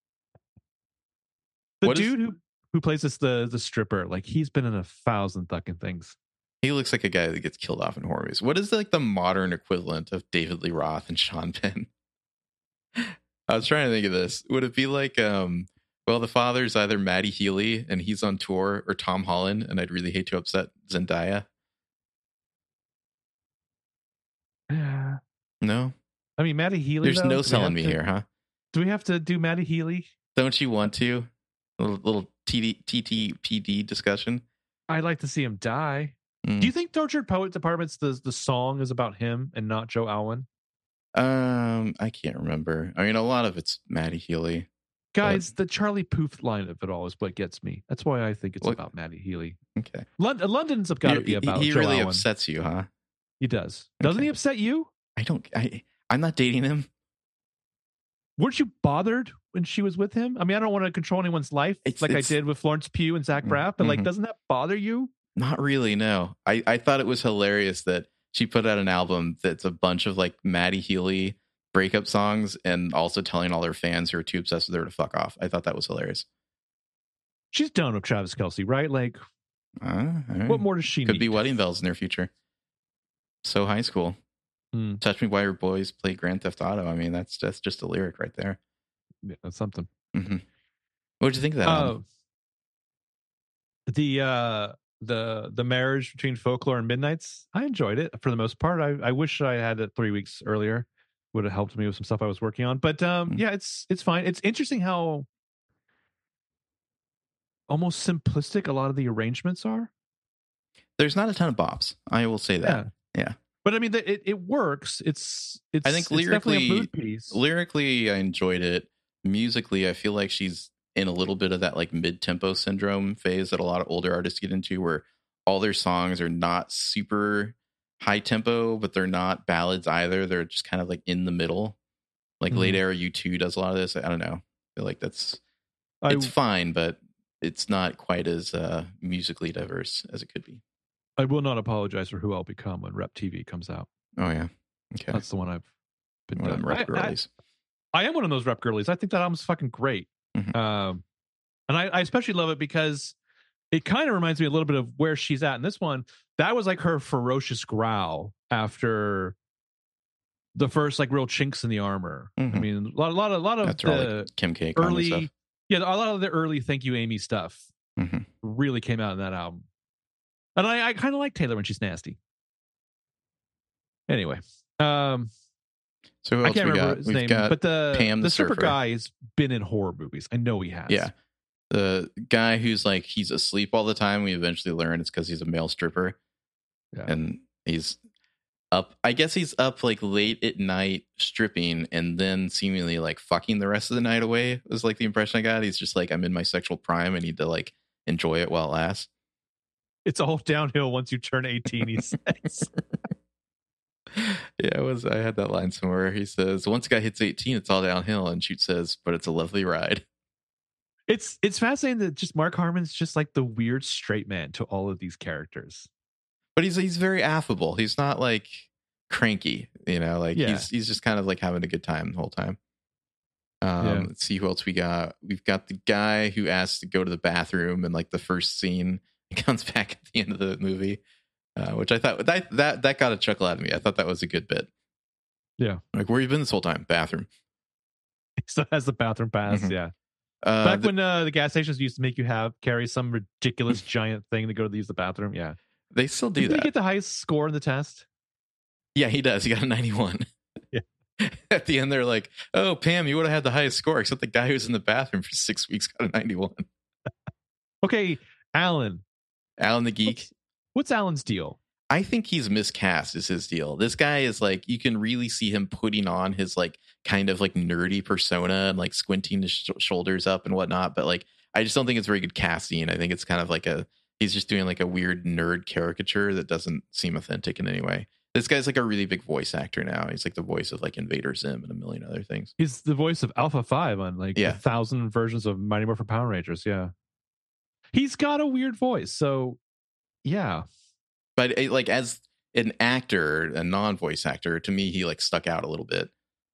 The What is- dude who who plays this the the stripper, like he's been in a thousand fucking things. He looks like a guy that gets killed off in horror movies. What is like the modern equivalent of David Lee Roth and Sean Penn? I was trying to think of this. Would it be like, um, well, the father's either Matty Healy and he's on tour, or Tom Holland, and I'd really hate to upset Zendaya. Yeah. No, I mean, Matty Healy. there's though, do no we selling have me to- here, huh? Do we have to do Matty Healy? Don't you want to? A little, little T T P D discussion. I'd like to see him die. Mm. Do you think Tortured Poet Department's the the song is about him and not Joe Alwyn? Um, I can't remember. I mean, a lot of it's Maddie Healy. Guys, but... the Charlie Puth line of it all is what gets me. That's why I think it's what? about Maddie Healy. Okay. London, London's got to be about. He, he Joe really Allen. upsets you, huh? He does. Doesn't okay. he upset you? I don't. I. I'm not dating him. Weren't you bothered when she was with him? I mean, I don't want to control anyone's life it's, like it's, I did with Florence Pugh and Zach Braff, but mm-hmm. like, doesn't that bother you? Not really. No. I I thought it was hilarious that she put out an album that's a bunch of like Maddie Healy breakup songs and also telling all their fans who are too obsessed with her to fuck off. I thought that was hilarious. She's done with Travis Kelce, right? Like, uh, right. what more does she Could need? be Wedding Bells in their future. So High School. Hmm. Touch Me While Your Boys Play Grand Theft Auto. I mean, that's that's just a lyric right there. Yeah, that's something. Mm-hmm. What did you think of that? Uh, the uh, the the marriage between Folklore and Midnights. I enjoyed it for the most part. I, I wish I had it three weeks earlier. Would have helped me with some stuff I was working on. But um, mm-hmm. yeah, it's it's fine. It's interesting how almost simplistic a lot of the arrangements are. There's not a ton of bops. I will say that. Yeah. yeah. But I mean, it, it works. It's it's. I think lyrically, a mood piece. lyrically, I enjoyed it. Musically, I feel like she's in a little bit of that like mid-tempo syndrome phase that a lot of older artists get into, where all their songs are not super high tempo, but they're not ballads either. They're just kind of like in the middle. Like mm-hmm. Late Era U two does a lot of this. I don't know. I feel like that's I, it's fine, but it's not quite as uh, musically diverse as it could be. I will not apologize for Who I'll Become when Rep T V comes out. Oh yeah, okay. That's the one I've been one done. of them rep girlies. I, I am one of those rep girlies. I think that album's fucking great, mm-hmm. um, and I, I especially love it because it kind of reminds me a little bit of where she's at in this one. That was like her ferocious growl after the first like real chinks in the armor. Mm-hmm. I mean, a lot, a lot, a lot of That's the like Kim K early, stuff. yeah, a lot of the early "Thank You, Amy" stuff mm-hmm. really came out in that album. And I, I kind of like Taylor when she's nasty. Anyway, um, so who else I can't we remember got? his We've name, got but the Pam the, the stripper surfer. guy has been in horror movies. I know he has. Yeah, the guy who's like he's asleep all the time. We eventually learn it's because he's a male stripper, yeah. and he's up. I guess he's up like late at night stripping, and then seemingly like fucking the rest of the night away. Was like the impression I got. He's just like I'm in my sexual prime. I need to like enjoy it while it lasts. It's all downhill once you turn eighteen, he says. Yeah, it was. I had that line somewhere. He says, once a guy hits eighteen, it's all downhill. And Shoot says, but it's a lovely ride. It's it's fascinating that just Mark Harmon's just like the weird straight man to all of these characters. But he's he's very affable. He's not like cranky, you know, like yeah. he's he's just kind of like having a good time the whole time. Um, yeah. Let's see who else we got. We've got the guy who asks to go to the bathroom in like the first scene. He comes back at the end of the movie, uh, which I thought that that that got a chuckle out of me. I thought that was a good bit. Yeah, like where you been this whole time? Bathroom. He still has the bathroom pass. Mm-hmm. Yeah, uh, back the, when uh, the gas stations used to make you have carry some ridiculous giant thing to go to use the bathroom. Yeah, they still do Did that. Did he get the highest score in the test? Yeah, he does. He got a ninety-one. Yeah. At the end, they're like, "Oh, Pam, you would have had the highest score, except the guy who's in the bathroom for six weeks got a ninety-one." Okay, Alan. Alan the Geek. What's, what's Alan's deal? I think he's miscast is his deal. This guy is like, you can really see him putting on his like kind of like nerdy persona and like squinting his sh- shoulders up and whatnot. But like, I just don't think it's very good casting. I think it's kind of like a, he's just doing like a weird nerd caricature that doesn't seem authentic in any way. This guy's like a really big voice actor now. He's like the voice of like Invader Zim and a million other things. He's the voice of Alpha five on like yeah. a thousand versions of Mighty Morphin Power Rangers. Yeah. He's got a weird voice, so yeah. But like as an actor, a non-voice actor, to me, he like stuck out a little bit.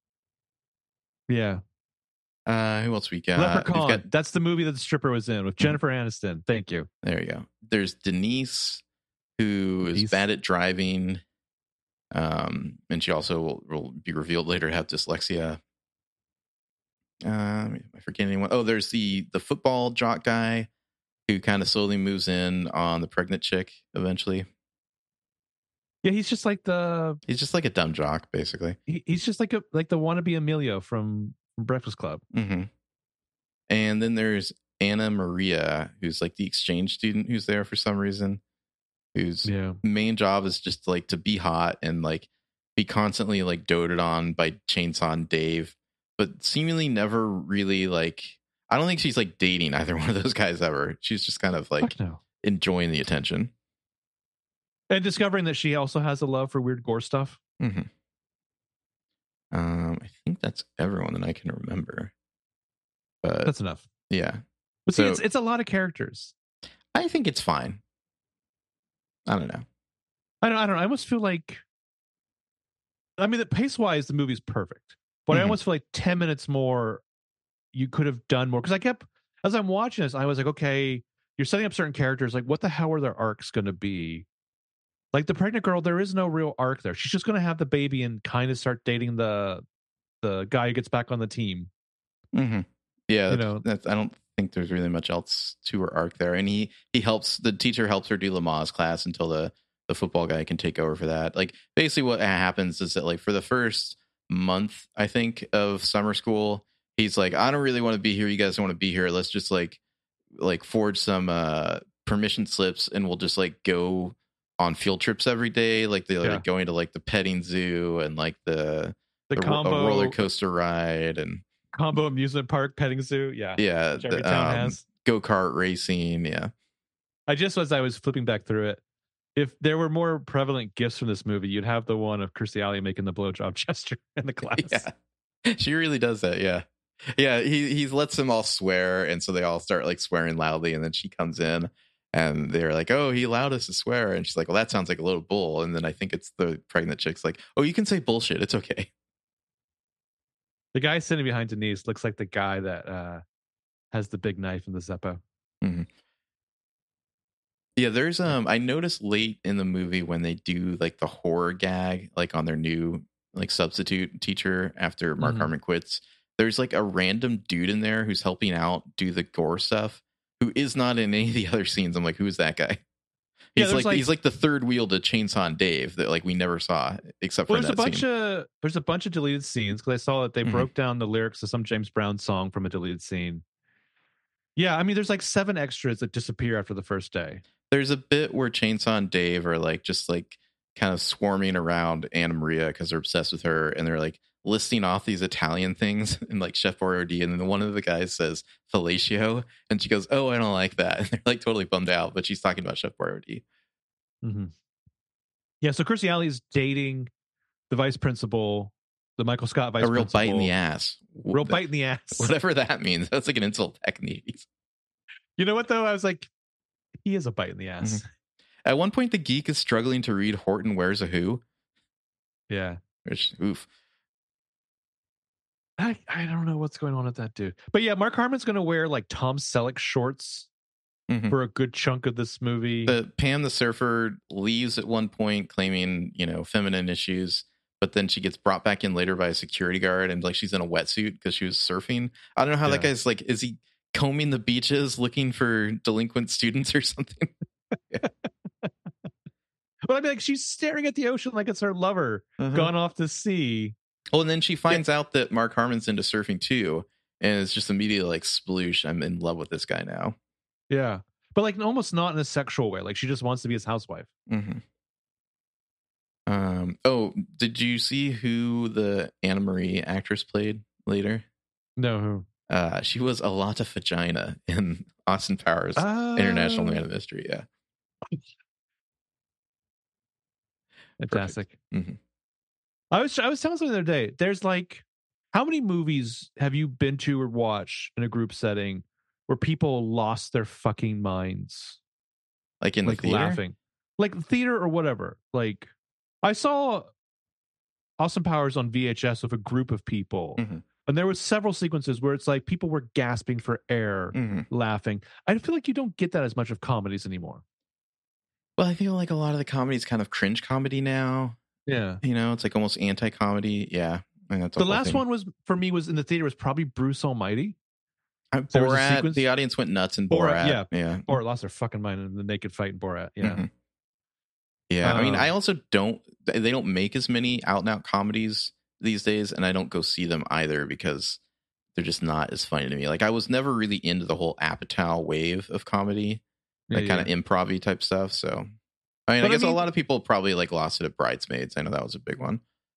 Yeah. Uh, who else we got? Leprechaun. Got, That's the movie that the stripper was in with Jennifer mm-hmm. Aniston. Thank you. There you go. There's Denise, who Denise. is bad at driving, um, and she also will, will be revealed later to have dyslexia. Uh, I forget anyone. Oh, there's the the football jock guy, who kind of slowly moves in on the pregnant chick eventually. Yeah, he's just like the... He's just like a dumb jock, basically. He, he's just like a like the wannabe Emilio from, from Breakfast Club. Mm-hmm. And then there's Anna Maria, who's like the exchange student who's there for some reason, whose yeah. main job is just like to be hot and like be constantly like doted on by Chainsaw Dave, but seemingly never really like. I don't think she's like dating either one of those guys ever. She's just kind of like no. enjoying the attention and discovering that she also has a love for weird gore stuff. Mm-hmm. Um, I think that's everyone that I can remember. But that's enough. Yeah, but see, so, it's it's a lot of characters. I think it's fine. I don't know. I don't. I don't. I almost feel like. I mean, the pace wise, the movie's perfect, but mm-hmm. I almost feel like ten minutes more. You could have done more because I kept as I'm watching this, I was like, okay, you're setting up certain characters. Like, what the hell are their arcs going to be? Like the pregnant girl, there is no real arc there. She's just going to have the baby and kind of start dating the the guy who gets back on the team. Mm-hmm. Yeah, you that's, know, that's, I don't think there's really much else to her arc there. And he he helps the teacher helps her do Lamaze class until the the football guy can take over for that. Like basically, what happens is that like for the first month, I think of summer school. He's like, I don't really want to be here. You guys don't want to be here. Let's just like, like forge some uh, permission slips, and we'll just like go on field trips every day. Like they're yeah. like going to like the petting zoo and like the the, the combo roller coaster ride and combo amusement park petting zoo. Yeah, yeah. Which every town um, has go kart racing. Yeah. I just as I was flipping back through it, if there were more prevalent gifts from this movie, you'd have the one of Kirstie Alley making the blowjob gesture in the class. Yeah, she really does that. Yeah. Yeah, he he lets them all swear, and so they all start like swearing loudly, and then she comes in, and they're like, "Oh, he allowed us to swear," and she's like, "Well, that sounds like a little bull." And then I think it's the pregnant chick's like, "Oh, you can say bullshit. It's okay." The guy sitting behind Denise looks like the guy that uh, has the big knife in the Zeppo. Mm-hmm. Yeah, there's um. I noticed late in the movie when they do like the horror gag, like on their new like substitute teacher after Mark mm-hmm. Harmon quits. There's like a random dude in there who's helping out do the gore stuff who is not in any of the other scenes. I'm like, who's that guy? He's yeah, like, like he's like the third wheel to Chainsaw Dave that like we never saw except for well, there's that a bunch scene. of there's a bunch of deleted scenes because I saw that they mm-hmm. broke down the lyrics of some James Brown song from a deleted scene. Yeah, I mean, there's like seven extras that disappear after the first day. There's a bit where Chainsaw and Dave are like just like kind of swarming around Anna Maria because they're obsessed with her, and they're like listing off these Italian things and like Chef Boyardee, and then one of the guys says fellatio, and she goes, "Oh, I don't like that," and they're like totally bummed out, but she's talking about Chef Boyardee. Mm-hmm. Yeah, so Kirstie Alley's dating the vice principal, the Michael Scott vice principal. A real principal. Bite in the ass. Real bite in the ass. Whatever that means. That's like an insult technique. You know what though? I was like, he is a bite in the ass. Mm-hmm. At one point, the geek is struggling to read Horton Wears a Who. Yeah. Which, oof. I, I don't know what's going on with that dude. But yeah, Mark Harmon's going to wear like Tom Selleck shorts mm-hmm. for a good chunk of this movie. The Pam the Surfer leaves at one point claiming, you know, feminine issues, but then she gets brought back in later by a security guard and like she's in a wetsuit because she was surfing. I don't know how yeah. that guy's like, is he combing the beaches looking for delinquent students or something? Yeah. But I'd be like, she's staring at the ocean like it's her lover uh-huh. gone off to sea. Oh, and then she finds yeah. out that Mark Harmon's into surfing too, and it's just immediately like, sploosh, I'm in love with this guy now. Yeah, but like almost not in a sexual way. Like she just wants to be his housewife. Mm-hmm. Um. Oh, did you see who the Anna Marie actress played later? No, who? Uh, she was Alata Vagina in Austin Powers uh... International Man of Mystery. Yeah. Fantastic. Mm-hmm. I was I was telling someone the other day, there's like, how many movies have you been to or watched in a group setting where people lost their fucking minds? Like in like the theater? Laughing. Like theater or whatever. Like I saw Austin Powers on V H S with a group of people. Mm-hmm. And there was several sequences where it's like people were gasping for air, mm-hmm. laughing. I feel like you don't get that as much of comedies anymore. Well, I feel like a lot of the comedy is kind of cringe comedy now. Yeah. You know, it's like almost anti-comedy. Yeah. I mean, that's the last thing. one was, for me, was in the theater was probably Bruce Almighty. Uh, Borat, the audience went nuts in Borat. Borat yeah. yeah. Borat lost their fucking mind in the naked fight in Borat. Yeah. Mm-hmm. Yeah. Um, I mean, I Uh, also don't, they don't make as many out and out comedies these days, and I don't go see them either because they're just not as funny to me. Like, I was never really into the whole Apatow wave of comedy, Yeah, like kind yeah. of improv-y type stuff. So, I mean, But I guess I mean- a lot of people probably like lost it at Bridesmaids. I know that was a big one.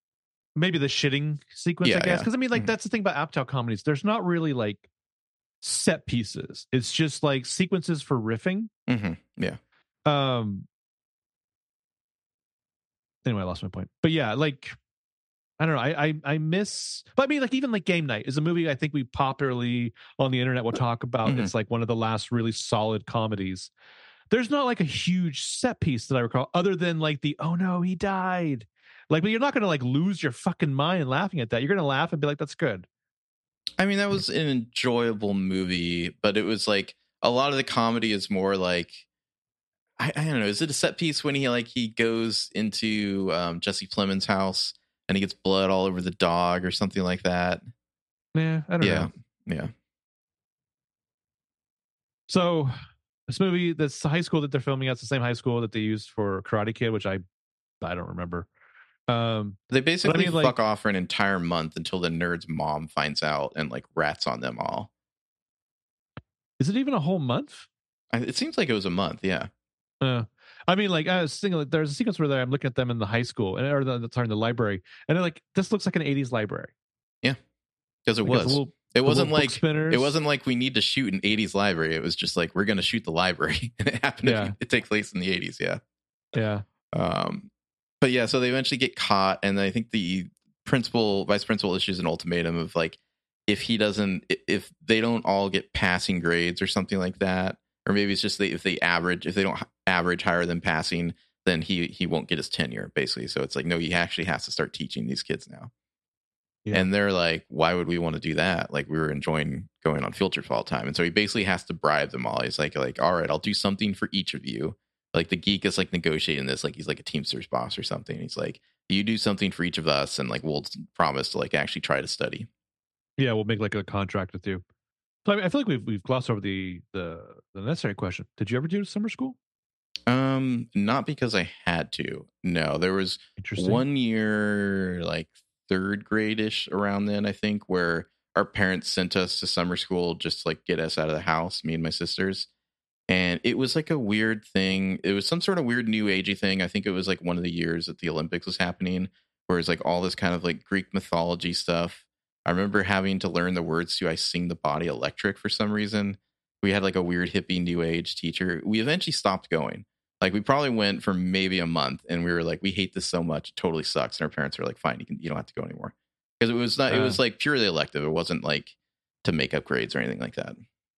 maybe the shitting sequence, Yeah, I guess. yeah. Because I mean, like Mhm. that's the thing about Apatow comedies. There's not really like set pieces. It's just like sequences for riffing. Mm-hmm. Yeah. Um. Anyway, I lost my point. But yeah, like I don't know. I, I I miss, but I mean, like even like Game Night is a movie I think we popularly on the internet will talk about. Mhm. It's like one of the last really solid comedies. There's not like a huge set piece that I recall, other than like the oh no he died. Like, but you're not gonna like lose your fucking mind laughing at that. You're gonna laugh and be like, that's good. I mean, that was an enjoyable movie, but it was like a lot of the comedy is more like I, I don't know. Is it a set piece when he like he goes into um, Jesse Plemons' house and he gets blood all over the dog or something like that? Yeah, I don't Yeah, know. yeah. So this movie, this high school that they're filming at, it's the same high school that they used for Karate Kid, which I I don't remember. Um, They basically mean, fuck like- off for an entire month until the nerd's mom finds out and like rats on them all. is it even a whole month? I- It seems like it was a month. Yeah. Uh, I mean, like I was thinking, like, there's a sequence where I'm looking at them in the high school, and or the, sorry, in the library, and they're like, this looks like an eighties library. Because it Like, it's was. a little- It wasn't little book like spinners. it wasn't like we need to shoot an eighties library. It was just like we're going to shoot the library, and it happened Yeah. to be, it take place in the eighties. Yeah. Yeah. Um, but yeah, so they eventually get caught, and I think the principal, vice principal, issues an ultimatum of like, if he doesn't, if they don't all get passing grades or something like that, or maybe it's just they, if they average, if they don't average higher than passing, then he he won't get his tenure, basically. So it's like, no, he actually has to start teaching these kids now. Yeah. And they're like, why would we want to do that? Like, we were enjoying going on field trips all the time. And so he basically has to bribe them all. He's like, like, all right, I'll do something for each of you. Like the geek is like negotiating this, like he's like a Teamsters boss or something. He's like, you do something for each of us, and like we'll promise to like actually try to study. Yeah, we'll make like a contract with you. So I, mean, I feel like we've we've glossed over the the the necessary question. Did you ever do summer school? Um, not because I had to. No, there was Interesting. one year, like third grade-ish around then, I think, where our parents sent us to summer school just to like get us out of the house, me and my sisters. And it was like a weird thing. It was some sort of weird new agey thing. I think it was like one of the years that the Olympics was happening, where it's like all this kind of like Greek mythology stuff. I remember having to learn the words to I Sing the Body Electric for some reason. We had like a weird hippie new age teacher. We eventually stopped going. Like we probably went for maybe a month, and we were like, we hate this so much. It totally sucks. And our parents were like, fine, you can, you don't have to go anymore. Because it was not, it Uh. was like purely elective. It wasn't like to make up grades or anything like that.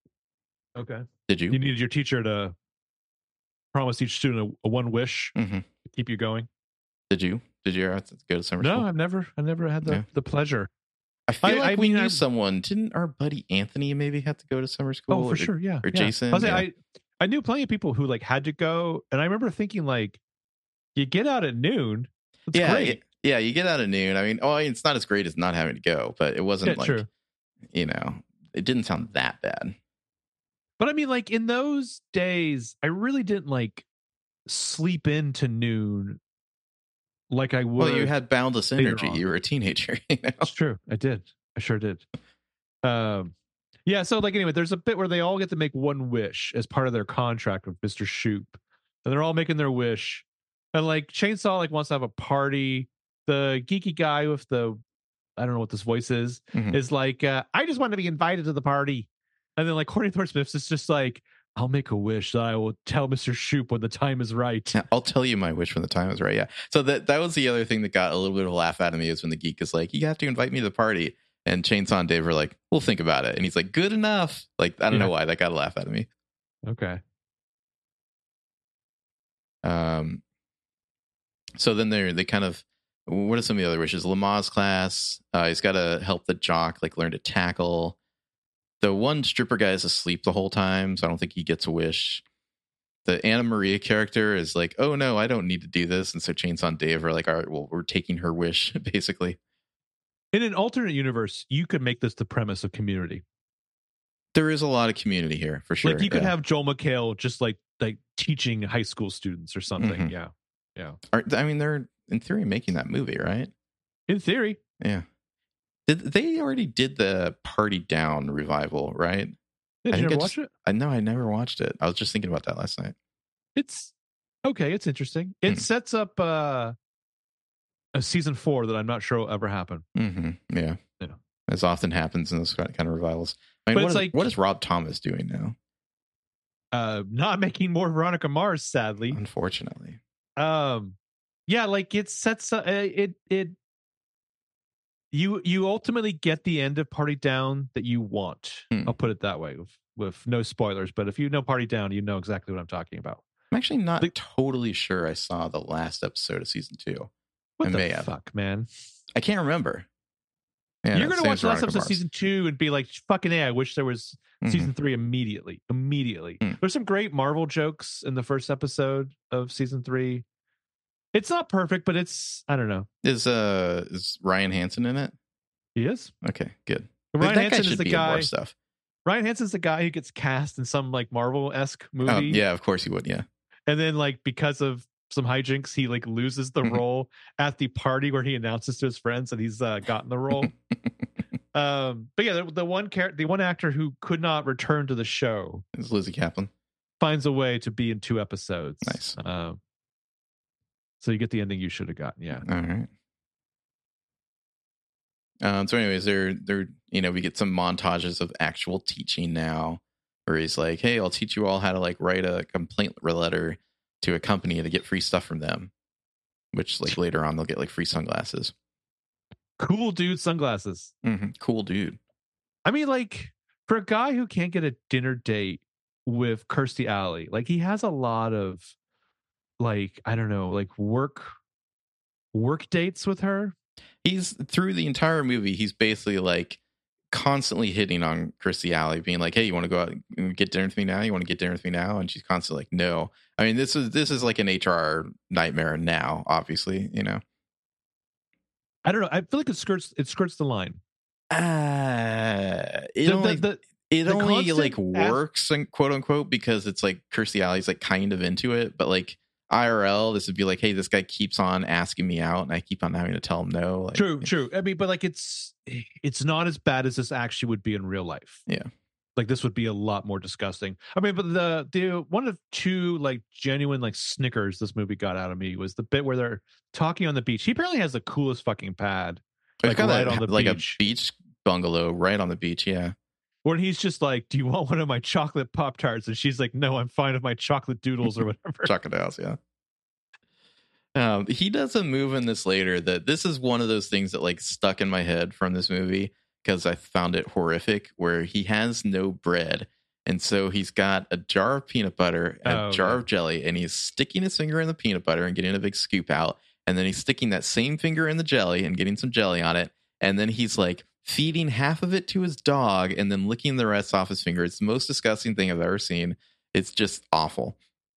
Okay. Did you? You needed your teacher to promise each student a, a one wish Mm-hmm. to keep you going. Did you? Did you ever have to go to summer No, school? I've never, I never had the, Yeah. the pleasure. I feel I- like I we mean, knew I- someone. Didn't our buddy Anthony maybe have to go to summer school? Oh, for or, sure, yeah. or yeah. Jason, I, was saying, yeah. I I knew plenty of people who like had to go, and I remember thinking like, you get out at noon. That's yeah, great. y- yeah. You get out at noon. I mean, oh, it's not as great as not having to go, but it wasn't Yeah, like true. you know, it didn't sound that bad. But I mean, like in those days, I really didn't like sleep into noon like I would. Well, you had boundless later energy. on. You were a teenager. You know? It's true. I did. I sure did. Um, yeah. So, like, anyway, there's a bit where they all get to make one wish as part of their contract with Mister Shoop, and they're all making their wish. And like Chainsaw, like wants to have a party. The geeky guy with the, I don't know what this voice is, Mhm. is like, uh, I just want to be invited to the party. And then like Courtney Thorne Smith's is just like, I'll make a wish that I will tell Mister Shoop when the time is right. Yeah, I'll tell you my wish when the time is right. Yeah. So that that was the other thing that got a little bit of a laugh out of me is when the geek is like, you have to invite me to the party. And Chainsaw and Dave are like, we'll think about it. And he's like, good enough. Like, I don't Yeah. know why that got a laugh out of me. Okay. Um, so then they they kind of, what are some of the other wishes? Lamaze class. Uh, he's got to help the jock like learn to tackle. The one stripper guy is asleep the whole time, so I don't think he gets a wish. The Anna Maria character is like, oh no, I don't need to do this. And so Chainsaw and Dave are like, all right, well, we're taking her wish, basically. In an alternate universe, you could make this the premise of Community. There is a lot of community here for sure. Like you could yeah. have Joel McHale just like like teaching high school students or something. Mhm. Yeah. Yeah. Are- I mean, they're in theory making that movie, right? In theory. Yeah. Did they already did the Party Down revival, right? Did I you think ever I watch just- it? I know I never watched it. I was just thinking about that last night. It's okay, it's interesting. It Hmm. sets up uh a season four that I'm not sure will ever happen. Mm-hmm. Yeah. Yeah. As often happens in those kind of revivals. I mean, But what it's is, like- what is Rob Thomas doing now? Uh, not making more Veronica Mars, sadly. Unfortunately. Um, yeah, like it sets uh, it it. You you ultimately get the end of Party Down that you want. Hmm. I'll put it that way with, with no spoilers. But if you know Party Down, you know exactly what I'm talking about. I'm actually not The- totally sure I saw the last episode of season two. What I the may have. fuck, man? I can't remember. Yeah, You're gonna same watch as the last Veronica episode of Mars. season two and be like, "Fucking a!" I wish there was Mhm. season three immediately. Immediately. Hmm. There's some great Marvel jokes in the first episode of season three. It's not perfect, but it's I don't know. Is uh is Ryan Hansen in it? He is. Okay, good. Ryan that Hansen guy is should the be in guy. more stuff. Ryan Hansen's the guy who gets cast in some like Marvel esque movie. Oh, yeah, of course he would. Yeah. And then like because of some hijinks, he like loses the Mhm. role at the party where he announces to his friends that he's uh, gotten the role. um, but yeah, the, the one character, the one actor who could not return to the show It's Lizzie Kaplan. finds a way to be in two episodes. Nice. Um, so you get the ending you should have gotten. Yeah. All right. Um, so, anyways, there, there, you know, we get some montages of actual teaching now, where he's like, "Hey, I'll teach you all how to like write a complaint letter to a company to get free stuff from them." Which, like, later on, they'll get like free sunglasses. Cool dude sunglasses. Mm-hmm. Cool dude. I mean, like for a guy who can't get a dinner date with Kirstie Alley, like he has a lot of like I don't know, like work work dates with her. He's through the entire movie. He's basically like constantly hitting on Kirstie Alley, being like, "Hey, you want to go out and get dinner with me now? You want to get dinner with me now?" And she's constantly like, "No." I mean, this is this is like an H R nightmare now. Obviously, you know. I don't know. I feel like it skirts it skirts the line. Uh, it The- only, the- the- it the only constant like ask- works, and quote unquote, because it's like Kirstie Alley's like kind of into it, but like I R L, this would be like, "Hey, this guy keeps on asking me out, and I keep on having to tell him no." Like, True, true. I mean, but like it's it's not as bad as this actually would be in real life. Yeah. Like this would be a lot more disgusting. I mean, but the the one of two like genuine like snickers this movie got out of me was the bit where they're talking on the beach. He apparently has the coolest fucking pad. It's Like got right a- on the like beach. a beach bungalow right on the beach. Yeah. When he's just like, "Do you want one of my chocolate Pop Tarts?" And she's like, "No, I'm fine with my chocolate doodles or whatever." Chocolate House, yeah. Um, he does a move in this later that this is one of those things that like stuck in my head from this movie because I found it horrific, where he has no bread. And so he's got a jar of peanut butter, a Oh, jar yeah. of jelly, and he's sticking his finger in the peanut butter and getting a big scoop out. And then he's sticking that same finger in the jelly and getting some jelly on it. And then he's like feeding half of it to his dog and then licking the rest off his finger. It's the most disgusting thing I've ever seen. It's just awful.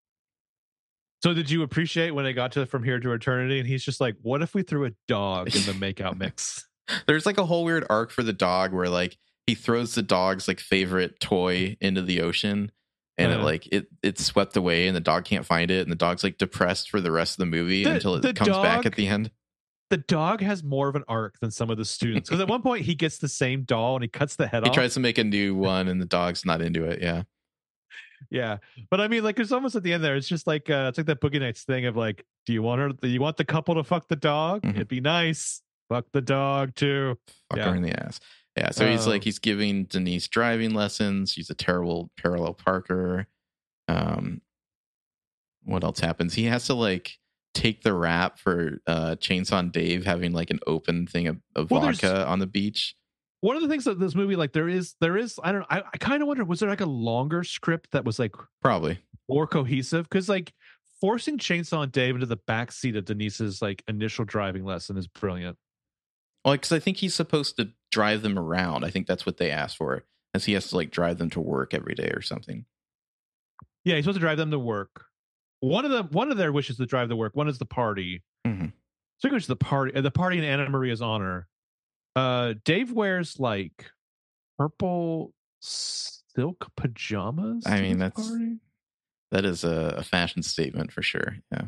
So did you appreciate when they got to From Here to Eternity and he's just like, "What if we threw a dog in the makeout mix?" There's like a whole weird arc for the dog where like he throws the dog's like favorite toy into the ocean and it Uh-huh. like it it's swept away and the dog can't find it and the dog's like depressed for the rest of the movie The- until it the comes back dog- at the end. The dog has more of an arc than some of the students. Because at one point he gets the same doll and he cuts the head He off. tries to make a new one and the dog's not into it. Yeah. Yeah, but I mean, like, there's almost at the end there. It's just like uh, it's like that Boogie Nights thing of like, do you want her? Do you want the couple to fuck the dog? Mhm. It'd be nice. Fuck the dog too. Fuck Yeah. her in the ass. Yeah. So he's Oh. like he's giving Denise driving lessons. She's a terrible parallel parker. Um what else happens? He has to like take the rap for uh Chainsaw Dave having like an open thing of, of Well, there's- vodka on the beach. One of the things that this movie, like, there is, there is, I don't know. I, I kind of wonder, was there like a longer script that was like Probably. more cohesive? Because like forcing Chainsaw Dave into the backseat of Denise's like initial driving lesson is brilliant. Well, because I think he's supposed to drive them around. I think that's what they asked for, as he has to like drive them to work every day or something. Yeah, he's supposed to drive them to work. One of the one of their wishes to drive to work. One is the party. Mhm. So it goes to the party. uh, The party in Anna Maria's honor. Uh, Dave wears like purple silk pajamas. I to mean, this that's- party. That is a, a fashion statement for sure. Yeah.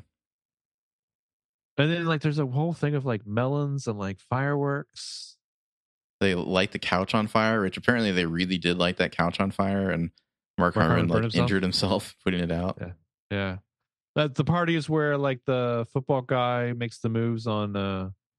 And then like there's a whole thing of like melons and like fireworks. They light the couch on fire, which apparently they really did light that couch on fire, and Mark Mark Harmon Harmon like burned himself? injured himself putting it out. Yeah. Yeah. That the party is where like the football guy makes the moves on uh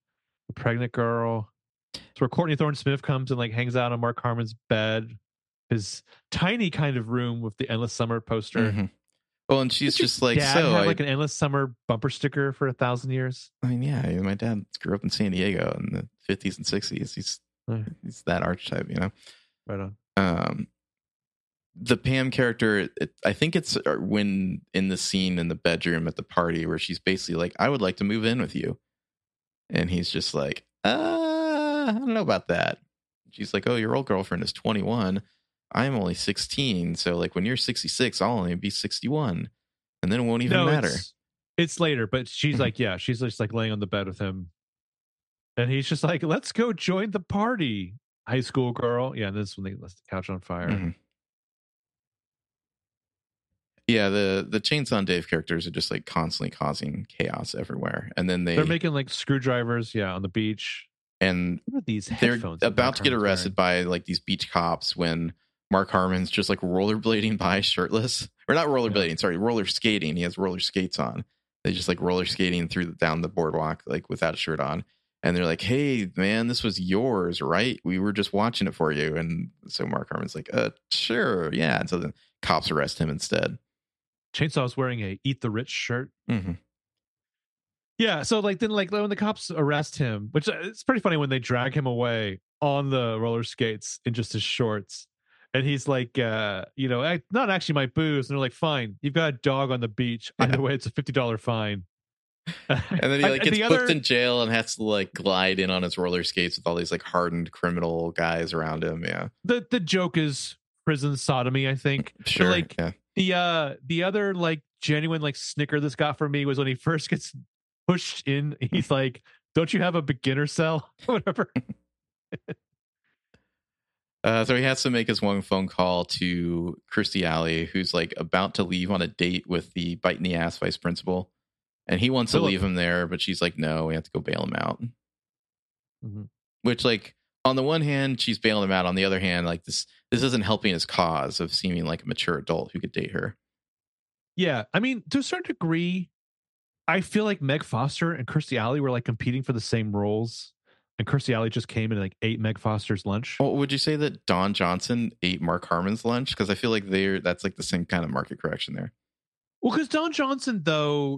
the pregnant girl. It's where Courtney Thorne Smith comes and like hangs out on Mark Harmon's bed, his tiny kind of room with the Endless Summer poster. Mm-hmm. Well, and she's Did just like, dad so had I, like an Endless Summer bumper sticker for a thousand years. I mean, yeah, my dad grew up in San Diego in the fifties and sixties. He's Right. he's that archetype, you know. Right on. Um, the Pam character, it, I think it's when in the scene in the bedroom at the party where she's basically like, I would like to move in with you. And he's just like, uh, I don't know about that. She's like, oh, your old girlfriend is twenty-one. I'm only sixteen. So like when you're sixty-six, I'll only be sixty-one. And then it won't even No, matter. It's, it's later, but she's like, yeah, she's just like laying on the bed with him. And he's just like, let's go join the party, high school girl. Yeah, and this is when they left the couch on fire. Mm-hmm. Yeah, the the Chainsaw Dave characters are just like constantly causing chaos everywhere. And then they They're making like screwdrivers, yeah, on the beach. And what are these they're headphones about to get arrested wearing? by like these beach cops when Mark Harmon's just like rollerblading by shirtless. Or not rollerblading, yeah. sorry, roller skating. He has roller skates on. They just like roller skating through down the boardwalk like without a shirt on. And they're like, hey, man, this was yours, right? We were just watching it for you. And so Mark Harmon's like, uh, sure, yeah. And so the cops arrest him instead. Chainsaw's wearing a Eat the Rich shirt. Mm-hmm. Yeah, so like then like when the cops arrest him, which it's pretty funny when they drag him away on the roller skates in just his shorts. And he's like, uh, you know, I, not actually my booze. And they're like, fine, you've got a dog on the beach. Yeah. Either way, it's a fifty dollars fine. And then he like gets the booked other... in jail and has to like glide in on his roller skates with all these like hardened criminal guys around him. Yeah. The the joke is prison sodomy, I think. Sure. But like yeah. the uh the other like genuine like snicker this got for me was when he first gets pushed in, he's like, don't you have a beginner cell? Whatever. Uh, so he has to make his one phone call to Kirstie Alley, who's like about to leave on a date with the bite in the ass vice principal. And he wants Philip. to leave him there, but she's like, no, we have to go bail him out. Mm-hmm. Which, like, on the one hand, she's bailing him out. On the other hand, like this, this isn't helping his cause of seeming like a mature adult who could date her. Yeah. I mean, to a certain degree, I feel like Meg Foster and Kirstie Alley were like competing for the same roles. And Kirstie Alley just came and like ate Meg Foster's lunch. Well, would you say that Don Johnson ate Mark Harmon's lunch? Because I feel like they're that's like the same kind of market correction there. Well, because Don Johnson, though,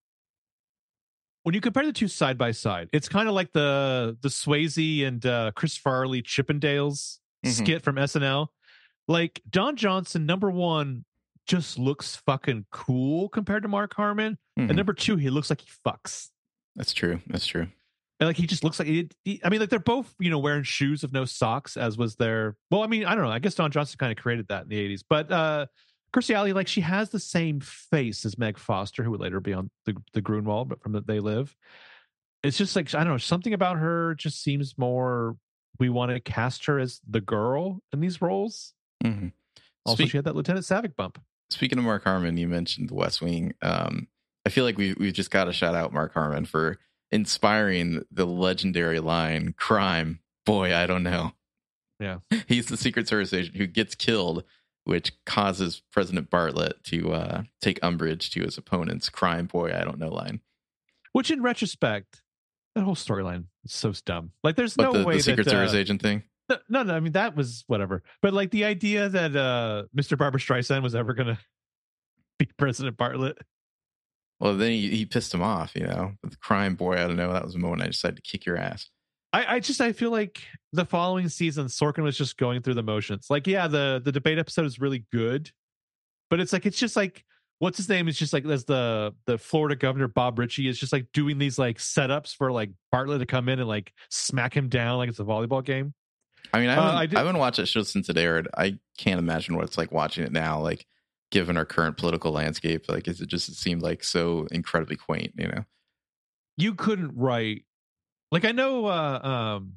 when you compare the two side by side, it's kind of like the the Swayze and uh, Chris Farley Chippendales mm-hmm. skit from S N L. Like Don Johnson, number one, just looks fucking cool compared to Mark Harmon, mm-hmm. and number two, he looks like he fucks. That's true. That's true. And like he just looks like he, he, I mean, like they're both, you know, wearing shoes with no socks, as was their. Well, I mean, I don't know. I guess Don Johnson kind of created that in the eighties, but uh, Kirstie Alley, like she has the same face as Meg Foster, who would later be on the the Grunwald, but from the They Live. It's just like I don't know, something about her just seems more. We want to cast her as the girl in these roles. Mm-hmm. Also, Speak- she had that Lieutenant Savick bump. Speaking of Mark Harmon, you mentioned The West Wing. Um, I feel like we we've just got to shout out Mark Harmon for inspiring the legendary line, crime, boy, I don't know. Yeah. He's the Secret Service agent who gets killed, which causes President Bartlett to uh, take umbrage to his opponent's crime, boy, I don't know line. Which in retrospect, that whole storyline is so dumb. Like there's but no the, way the Secret that, Service uh, agent thing? No, no, I mean, that was whatever. But like the idea that uh, Mister Barbara Streisand was ever going to be President Bartlett. Well, then he, he pissed him off, you know. The crime, boy, I don't know. That was the moment I decided to kick your ass. I, I just, I feel like the following season, Sorkin was just going through the motions. Like, yeah, the, the debate episode is really good. But it's like, it's just like, what's his name? Is just like, as the, the Florida governor, Bob Ritchie, is just like doing these like setups for like Bartlett to come in and like smack him down like it's a volleyball game. I mean, I haven't, uh, I, did, I haven't watched that show since it aired. I can't imagine what it's like watching it now. Like, given our current political landscape, like it just it seemed like so incredibly quaint, you know. You couldn't write like I know uh, um,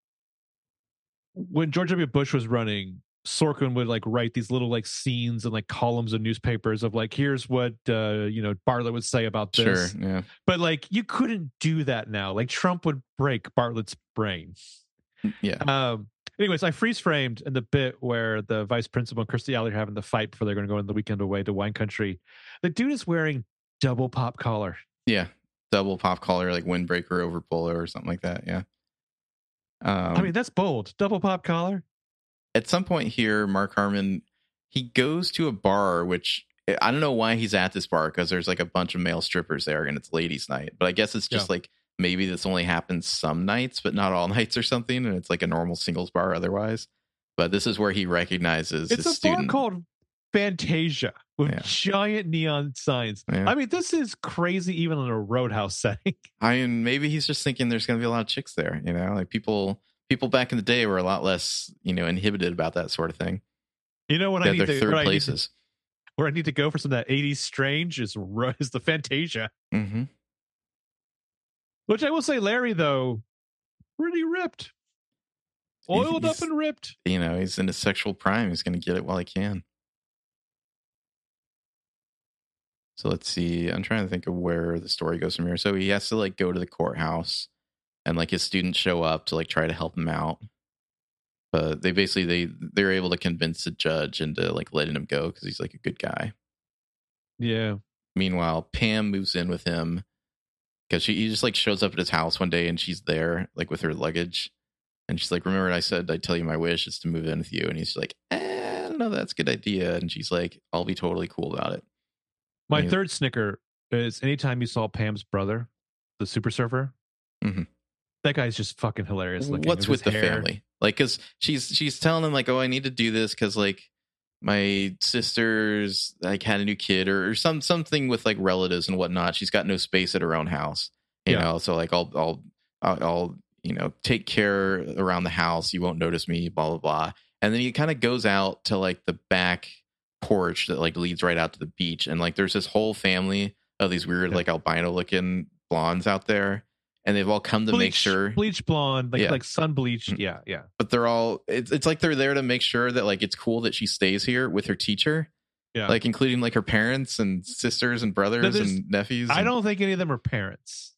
when George W. Bush was running, Sorkin would like write these little like scenes and like columns of newspapers of like, here's what uh, you know Bartlett would say about this. Sure, yeah. But like you couldn't do that now. Like Trump would break Bartlett's brain. Yeah. Um, anyways, I freeze framed in the bit where the vice principal and Kirstie Alley are having the fight before they're going to go on the weekend away to wine country. The dude is wearing double pop collar. Yeah. double pop collar, like windbreaker over polo or something like that. Yeah. Um, I mean, that's bold. Double pop collar. At some point here, Mark Harmon, he goes to a bar, which I don't know why he's at this bar, because there's like a bunch of male strippers there and it's ladies' night. But I guess it's just Yeah. like maybe this only happens some nights, but not all nights or something. And it's like a normal singles bar otherwise. But this is where he recognizes It's his a student. bar called Fantasia with Yeah. giant neon signs. Yeah. I mean, this is crazy even in a Roadhouse setting. I mean, maybe he's just thinking there's going to be a lot of chicks there, you know, like people people back in the day were a lot less, you know, inhibited about that sort of thing. You know, when They I had need their to, third where I need to, places. where I need to go for some of that eighties strange is, ro- is the Fantasia. Mm-hmm. Which I will say, Larry, though, pretty ripped. Oiled He's- up and ripped. You know, he's in his sexual prime. He's going to get it while he can. So let's see. I'm trying to think of where the story goes from here. So he has to like go to the courthouse, and like his students show up to like try to help him out. But they basically they they're able to convince the judge into like letting him go because he's like a good guy. Yeah. Meanwhile, Pam moves in with him because she he just like shows up at his house one day and she's there like with her luggage, and she's like, "Remember, I said I'd tell you my wish is to move in with you," and he's like, eh, "I don't know, that's a good idea," and she's like, "I'll be totally cool about it." My Yeah. third snicker is anytime you saw Pam's brother, the super surfer. Mhm. That guy's just fucking hilarious looking. What's with with his the hair. family? Like, because she's she's telling him like, "Oh, I need to do this because like my sister's like had a new kid or, or some something with like relatives and whatnot. She's got no space at her own house, you Yeah. know. So like, I'll I'll I'll, I'll you know take care around the house. You won't notice me. Blah blah blah." And then he kind of goes out to like the back porch that like leads right out to the beach, and like there's this whole family of these weird Yeah. like albino looking blondes out there. And they've all come to bleach, make sure, bleach blonde, like Yeah. like sun bleached. Mm. Yeah, yeah. but they're all, it's, it's like they're there to make sure that like it's cool that she stays here with her teacher, Yeah. like including like her parents and sisters and brothers there's- and nephews. I and- don't think any of them are parents.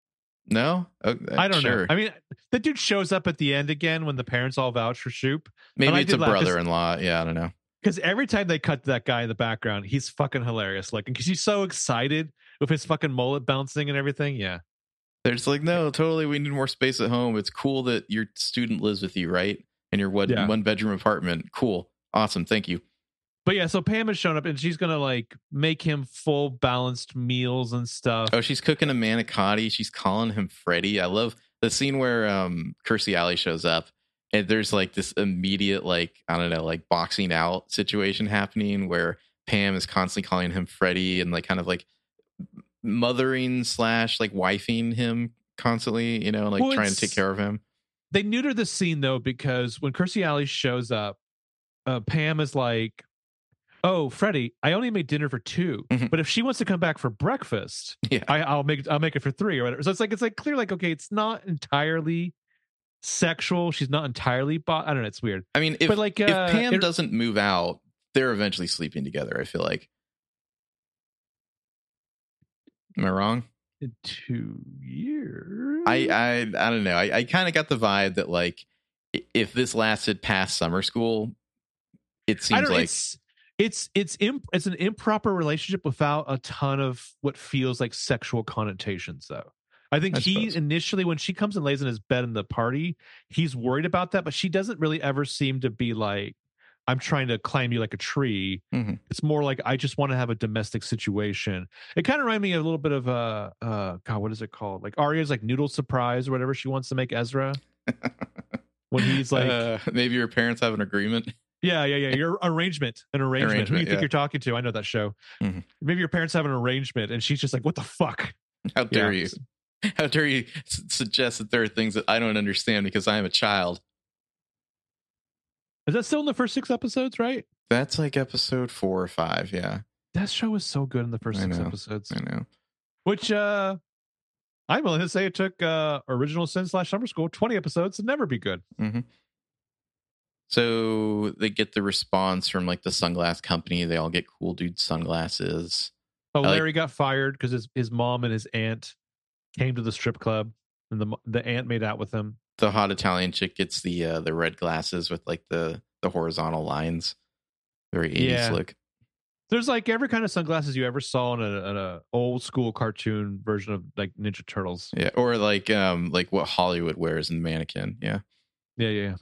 No, oh, I don't sure. know. I mean, the dude shows up at the end again when the parents all vouch for Shoop. Maybe and I it's a did laugh 'cause- brother-in-law. Yeah, I don't know. Because every time they cut to that guy in the background, he's fucking hilarious looking. Because he's so excited with his fucking mullet bouncing and everything. Yeah. They're just like, no, totally. We need more space at home. It's cool that your student lives with you, right? In your one, Yeah. one bedroom apartment. Cool. Awesome. Thank you. But yeah, so Pam has shown up and she's gonna like make him full balanced meals and stuff. Oh, she's cooking a manicotti. She's calling him Freddy. I love the scene where um Kirstie Alley shows up and there's like this immediate, like, I don't know, like boxing out situation happening where Pam is constantly calling him Freddy and like kind of like mothering slash like wifing him constantly, you know, like Well, trying to it's- take care of him. They neuter the scene though because when Kirstie Alley shows up, uh, Pam is like, "Oh, Freddie, I only made dinner for two, Mhm. but if she wants to come back for breakfast, Yeah. I, I'll make I'll make it for three or whatever." So it's like it's like clear, like okay, it's not entirely sexual. She's not entirely bought. I don't know. It's weird. I mean, if, But, like, if uh, Pam it- doesn't move out, they're eventually sleeping together, I feel like. Am I wrong? In two years, I I, I don't know. I, I kind of got the vibe that like i- if this lasted past summer school, it I seems don't. like it's it's it's imp, it's an improper relationship without a ton of what feels like sexual connotations, though. I think I he suppose. initially, when she comes and lays in his bed in the party, he's worried about that, but she doesn't really ever seem to be like, "I'm trying to climb you like a tree." Mhm. It's more like, "I just want to have a domestic situation." It kind of reminded me a little bit of uh, uh, God, what is it called? Like Arya's like noodle surprise or whatever she wants to make Ezra when he's like, uh, maybe your parents have an agreement. yeah, yeah, yeah. Your arrangement, an arrangement. Who Arrangement, you think yeah. you're talking to? I know that show. Mhm. Maybe your parents have an arrangement, and she's just like, "What the fuck?" How dare Yeah. you? How dare you s- suggest that there are things that I don't understand because I am a child? Is that still in the first six episodes? Right? That's like episode four or five. Yeah, That show was so good in the first I six know. episodes. I know. Which uh, I'm willing to say it took uh, Original Sin slash Summer School twenty episodes to never be good. hmm So they get the response from like the sunglass company. They all get cool dude sunglasses. Oh, I like- Larry got fired because his his mom and his aunt came to the strip club, and the the aunt made out with him. The hot Italian chick gets the uh, the red glasses with like the the horizontal lines. Very eighties Yeah. look. There's like every kind of sunglasses you ever saw in a, in a old school cartoon version of like Ninja Turtles. Yeah, or like um like what Hollywood wears in Mannequin. Yeah. Yeah, yeah.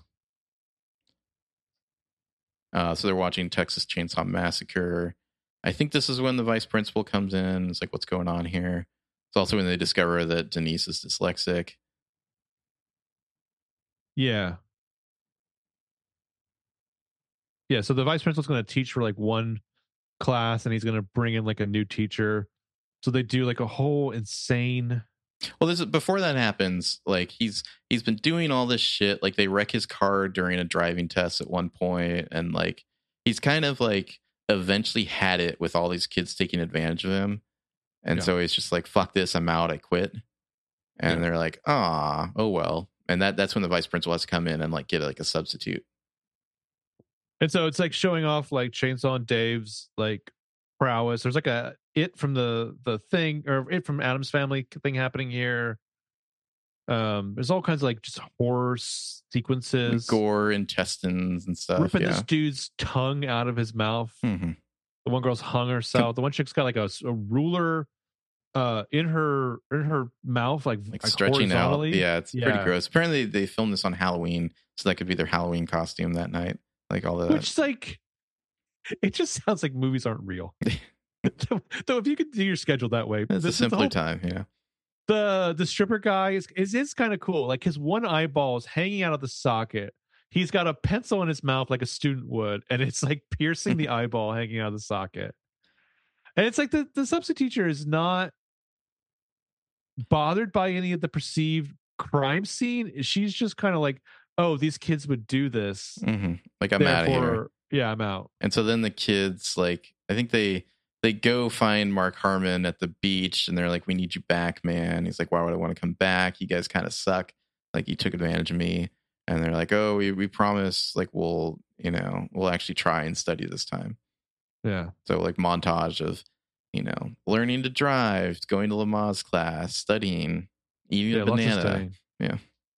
Uh, so they're watching Texas Chainsaw Massacre. I think this is when the vice principal comes in. It's like, what's going on here? It's also when they discover that Denise is dyslexic. Yeah. Yeah, so the vice principal's going to teach for like one class and he's going to bring in like a new teacher. So they do like a whole insane. Well, this is, before that happens, like he's he's been doing all this shit. Like they wreck his car during a driving test at one point, and like he's kind of like eventually had it with all these kids taking advantage of him, and Yeah. so he's just like, "Fuck this, I'm out, I quit." And Yeah. they're like, "Ah, oh well." And that that's when the vice principal has to come in and like get like a substitute. And so it's like showing off like Chainsaw and Dave's like prowess. There's like a it from the the thing or it from Adam's Family thing happening here. Um, there's all kinds of like just horror sequences, Gore, intestines, and stuff. ripping Yeah. this dude's tongue out of his mouth. Mm-hmm. The one girl's hung herself. The one chick's got like a, a ruler uh in her in her mouth, like, Like, like stretching out. horizontally. Yeah, it's pretty Yeah. gross. Apparently, they filmed this on Halloween, so that could be their Halloween costume that night. Like all that. Which is like, it just sounds like movies aren't real. Though if you could do your schedule that way, It's a this is the simpler whole- time. Yeah. the the stripper guy is is, is kind of cool. Like his one eyeball is hanging out of the socket. He's got a pencil in his mouth like a student would, and it's like piercing the eyeball hanging out of the socket. And it's like the, the substitute teacher is not bothered by any of the perceived crime scene. She's just kind of like, oh, these kids would do this. Mm-hmm. Like I'm out of here. Therefore, yeah, I'm out. And so then the kids, like, I think they they go find Mark Harmon at the beach, and they're like, "We need you back, man." He's like, "Why would I want to come back? You guys kind of suck. Like, you took advantage of me." And they're like, "Oh, we we promise, like, we'll you know we'll actually try and study this time." Yeah. So like montage of, you know, learning to drive, going to Lamaze class, studying, eating Yeah, a lots of banana. studying. Yeah.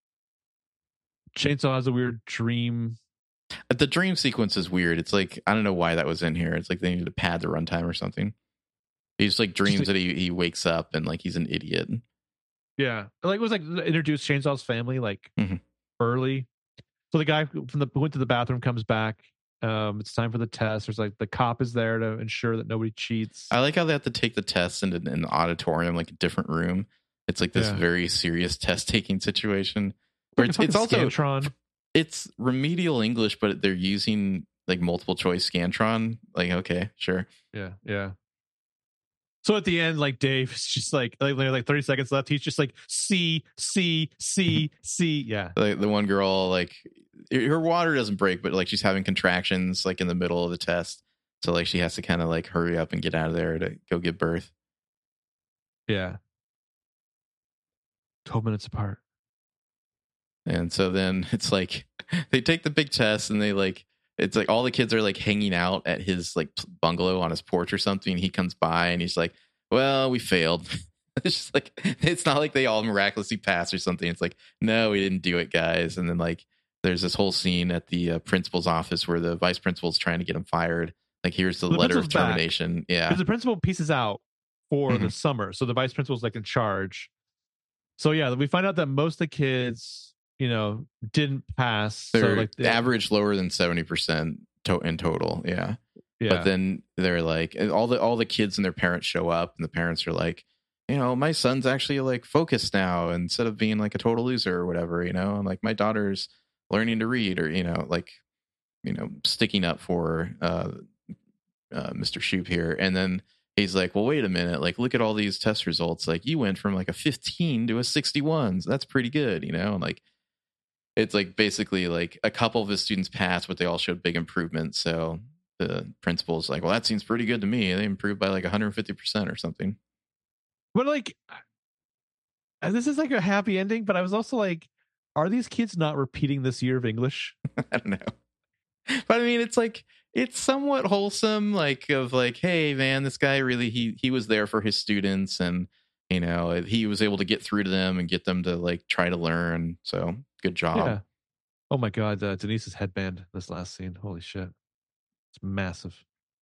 Chainsaw has a weird dream. The dream sequence is weird. It's like, I don't know why that was in here. It's like they needed to pad the runtime or something. He just like dreams Just that he, he wakes up and like he's an idiot. Yeah. Like it was like introduced Chainsaw's family like Mhm. early. So the guy from the who went to the bathroom comes back. Um, it's time for the test. There's like the cop is there to ensure that nobody cheats. I like how they have to take the test in an, an auditorium, like a different room. It's like this Yeah. very serious test taking situation. Where it's, Fucking it's also Scantron. it's remedial English, but they're using like multiple choice Scantron. Like, okay, sure. Yeah, yeah. So at the end, like Dave is just like like like thirty seconds left. He's just like C C C C. Yeah, Like the one girl, like her water doesn't break, but like she's having contractions like in the middle of the test. So like she has to kind of like hurry up and get out of there to go give birth. yeah. Twelve minutes apart. And so then it's like they take the big test and they like it's like all the kids are like hanging out at his like bungalow on his porch or something. He comes by and he's like, "Well, we failed." It's just like it's not like they all miraculously passed or something. It's like, "No, we didn't do it, guys." And then like there's this whole scene at the uh, principal's office where the vice principal's trying to get him fired. Like, here's the, The letter of principal's back. termination. Yeah. Because the principal pieces out for the Mhm. summer, so the vice principal's like in charge. So yeah, we find out that most of the kids, you know, didn't pass. They're so like the average lower than seventy percent to- in total. Yeah. yeah, But then they're like, and all the all the kids and their parents show up, and the parents are like, you know, my son's actually like focused now instead of being like a total loser or whatever, you know, and like my daughter's learning to read, or you know, like, you know, sticking up for uh, uh, Mister Shoop here, and then he's like, well, wait a minute, like look at all these test results, like you went from like a fifteen to a sixty-one, so that's pretty good, you know, and like it's like basically like a couple of his students passed, but they all showed big improvements, so the principal's like, well, that seems pretty good to me. They improved by like one hundred fifty percent or something. but like uh, this is like a happy ending. But I was also like, are these kids not repeating this year of English? I don't know. But I mean, it's like, it's somewhat wholesome, like of like, hey man, this guy really, he, he was there for his students, and you know, he was able to get through to them and get them to like try to learn. So good job. Yeah. Oh my god, uh, Denise's headband. This last scene. Holy shit, it's massive.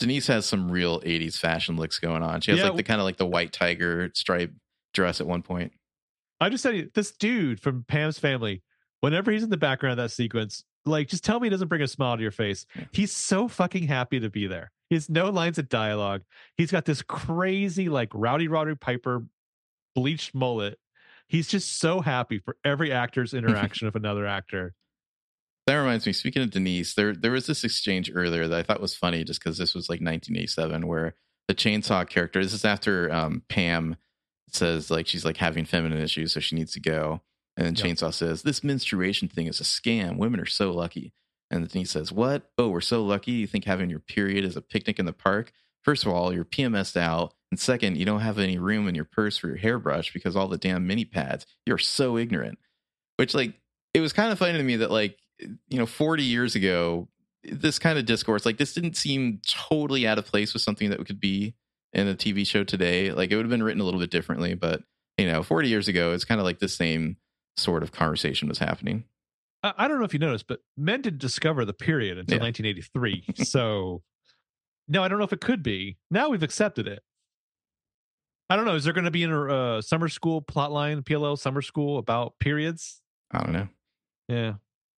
Denise has some real eighties fashion looks going on. She has Yeah. like the kind of like the white tiger stripe dress at one point. I just said this dude from Pam's Family, whenever he's in the background of that sequence, like just tell me he doesn't bring a smile to your face. Yeah. He's so fucking happy to be there. He has no lines of dialogue. He's got this crazy like Rowdy Roddy Piper bleached mullet. He's just so happy for every actor's interaction with another actor. That reminds me, speaking of Denise, there there was this exchange earlier that I thought was funny just because this was like nineteen eighty-seven, where the chainsaw character, this is after um, Pam says like she's like having feminine issues, so she needs to go. And then Yep. Chainsaw says, this menstruation thing is a scam. Women are so lucky. And then Denise says, what? Oh, we're so lucky. You think having your period is a picnic in the park? First of all, you're P M S'd out. And second, you don't have any room in your purse for your hairbrush because all the damn mini pads. You're so ignorant. Which, like, it was kind of funny to me that, like, you know, forty years ago, this kind of discourse, like, this didn't seem totally out of place with something that could be in a T V show today. Like, it would have been written a little bit differently. But, you know, forty years ago, it's kind of like the same sort of conversation was happening. I, I don't know if you noticed, but men didn't discover the period until Yeah. nineteen eighty-three. So, no, I don't know if it could be. Now we've accepted it. I don't know. Is there going to be a uh, summer school plotline, P L L summer school about periods? I don't know. Yeah.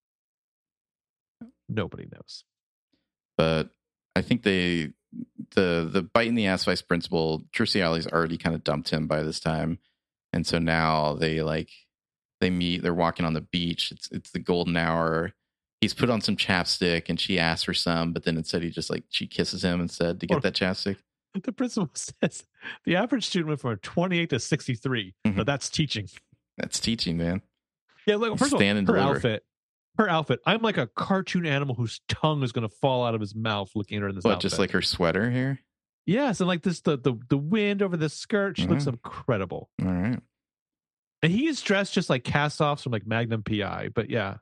Nobody knows. But I think they, the the bite in the ass vice principal, Kirstie Alley's already kind of dumped him by this time. And so now they like, they meet, they're walking on the beach. It's it's the golden hour. He's put on some chapstick and she asks for some, but then instead he just like, she kisses him instead to get Or- that chapstick. The principal says the average student went from twenty-eight to sixty-three. Mhm. But that's teaching. That's teaching, man. Yeah, look, first of all, Stand and her deliver. outfit. Her outfit. I'm like a cartoon animal whose tongue is going to fall out of his mouth looking at her in this What, outfit. just like her sweater here? Yes, and like this, the the, the wind over the skirt. She looks Mhm. incredible. All right. And he is dressed just like cast-offs from like Magnum P I. But yeah,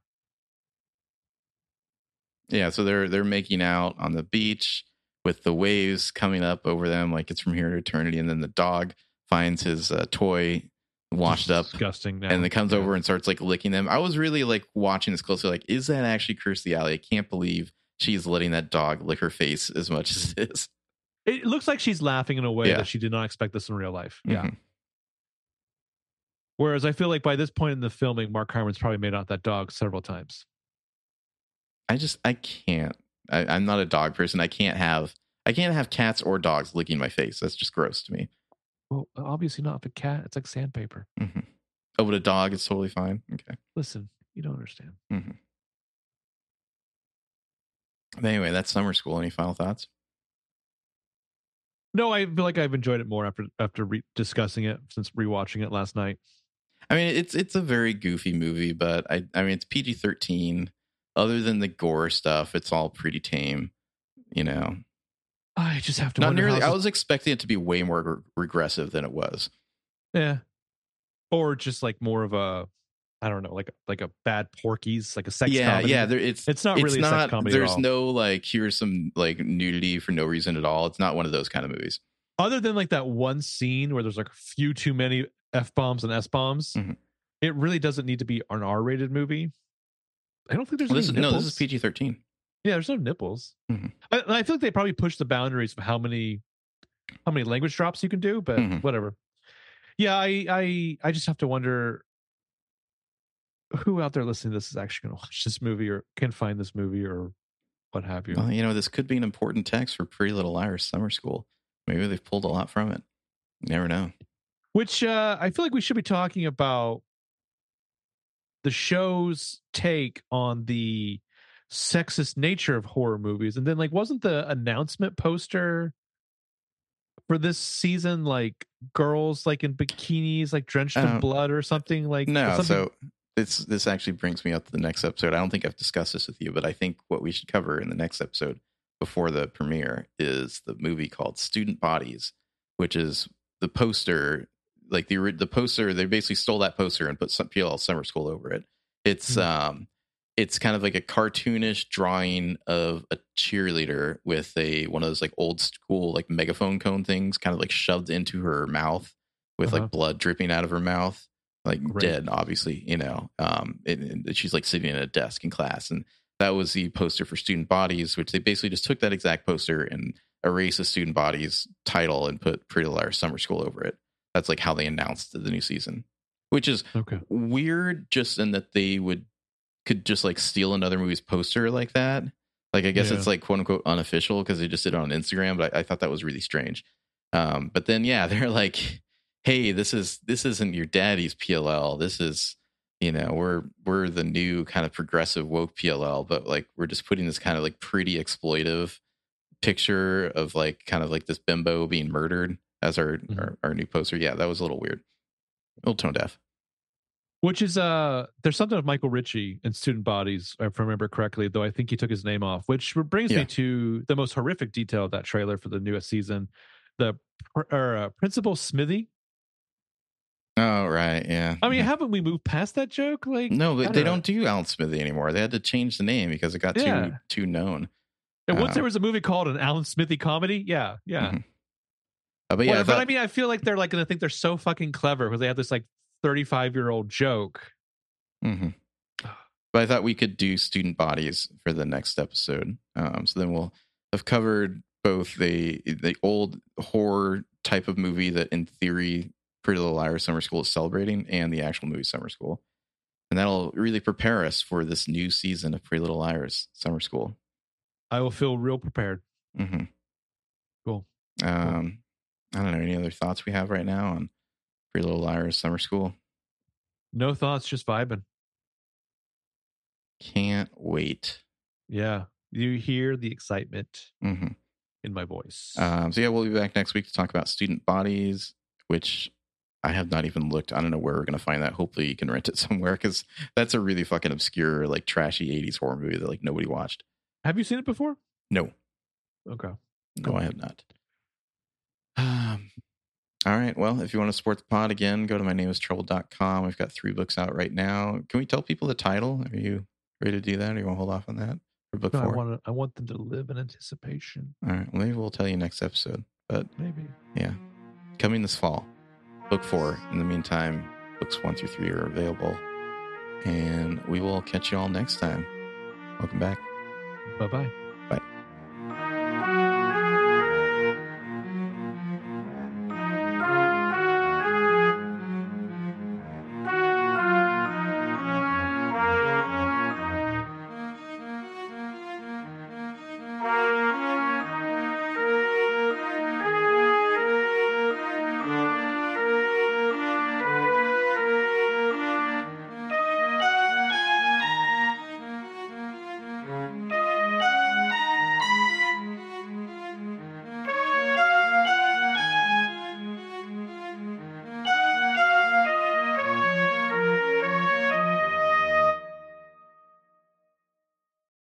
Yeah, so they're they're making out on the beach with the waves coming up over them like it's from here to eternity, and then the dog finds his uh, toy washed up disgusting. Now. and then comes Yeah. over and starts like licking them. I was really like watching this closely, like, is that actually Kirstie Alley? I can't believe she's letting that dog lick her face as much as it is. It looks like she's laughing in a way Yeah. that she did not expect this in real life. Yeah. Mhm. Whereas I feel like by this point in the filming, Mark Harmon's probably made out that dog several times. I just I can't. I, I'm not a dog person. I can't have I can't have cats or dogs licking my face. That's just gross to me. Well, obviously not. If a cat, it's like sandpaper. Mm-hmm. Oh, but a dog is totally fine. Okay. Listen, you don't understand. Mm-hmm. But anyway, that's summer school. Any final thoughts? No, I feel like I've enjoyed it more after after re- discussing it since rewatching it last night. I mean, it's it's a very goofy movie, but I I mean, it's P G thirteen. Other than the gore stuff, it's all pretty tame. You know, I just have to not wonder nearly. how I was expecting it to be way more re- regressive than it was. yeah, or just like more of a, I don't know, like like a bad Porky's, like a sex yeah, comedy. yeah. There, it's It's not it's really a not. sex comedy at There's all. no like here's some like nudity for no reason at all. It's not one of those kind of movies. Other than like that one scene where there's like a few too many F bombs and S bombs, Mhm. it really doesn't need to be an R rated movie. I don't think there's Well, any this is, nipples. no, this is P G thirteen. Yeah, there's no nipples. Mhm. I, I feel like they probably pushed the boundaries of how many how many language drops you can do, but Mhm. whatever. Yeah, I I I just have to wonder who out there listening to this is actually going to watch this movie or can find this movie or what have you. Well, you know, this could be an important text for Pretty Little Liars Summer School. Maybe they've pulled a lot from it. You never know. Which uh, I feel like we should be talking about the show's take on the sexist nature of horror movies. And then, like, wasn't the announcement poster for this season like girls like in bikinis, like drenched in Um, blood or something? Like, No, something- so this this actually brings me up to the next episode. I don't think I've discussed this with you, but I think what we should cover in the next episode before the premiere is the movie called Student Bodies, which is the poster, like the ori- the poster. They basically stole that poster and put some P L L Summer School over it. It's Mhm. um, it's kind of like a cartoonish drawing of a cheerleader with a one of those like old school like megaphone cone things, kind of like shoved into her mouth with Uh-huh. like blood dripping out of her mouth. Like Great. dead, obviously, you know. Um, and, and she's like sitting at a desk in class, and that was the poster for Student Bodies, which they basically just took that exact poster and erase a student body's title and put Pretty Little Liars Summer School over it. That's like how they announced the new season, which is okay. weird just in that they would could just like steal another movie's poster like that. Like, I guess Yeah. it's like quote unquote unofficial because they just did it on Instagram, but I, I thought that was really strange. Um, but then, yeah, they're like, hey, this is this isn't your daddy's P L L. This is, you know, we're we're the new kind of progressive woke P L L, but like we're just putting this kind of like pretty exploitive picture of like kind of like this bimbo being murdered as our, Mhm. our, our new poster. Yeah, that was a little weird. A little tone deaf. Which is uh there's something of Michael Ritchie in Student Bodies, if I remember correctly, though I think he took his name off, which brings Yeah. me to the most horrific detail of that trailer for the newest season. The pr- or, uh, Principal Smithy. Oh, right. Yeah. I mean, yeah. haven't we moved past that joke? Like, No, I they, don't they know. don't do Alan Smithy anymore. They had to change the name because it got Yeah. too too known. And once Uh, there was a movie called an Alan Smithy comedy, yeah, yeah. Mhm. Uh, but yeah, I Whatever, but thought- I mean, I feel like they're like going to think they're so fucking clever because they have this like thirty-five year old joke. Mhm. But I thought we could do Student Bodies for the next episode. Um, so then we'll have covered both the the old horror type of movie that, in theory, Pretty Little Liars Summer School is celebrating, and the actual movie Summer School, and that'll really prepare us for this new season of Pretty Little Liars Summer School. I will feel real prepared. Mm-hmm. Cool. Um, I don't know. Any other thoughts we have right now on Pretty Little Liars Summer School? No thoughts, just vibing. Can't wait. Yeah, you hear the excitement Mm-hmm. in my voice. Um, so yeah, we'll be back next week to talk about Student Bodies, which I have not even looked. I don't know where we're going to find that. Hopefully you can rent it somewhere because that's a really fucking obscure, like trashy eighties horror movie that like nobody watched. Have you seen it before? No, Okay. no, I have not. Um, all right. Well, if you want to support the pod again, go to my name is trouble dot com. We've got three books out right now. Can we tell people the title? Are you ready to do that? Or you want to hold off on that for book No, I four? want to. I want them to live in anticipation. All right. Well, maybe we'll tell you next episode. But Maybe. yeah, coming this fall, book four. In the meantime, books one through three are available. And we will catch you all next time. Welcome back. Bye bye.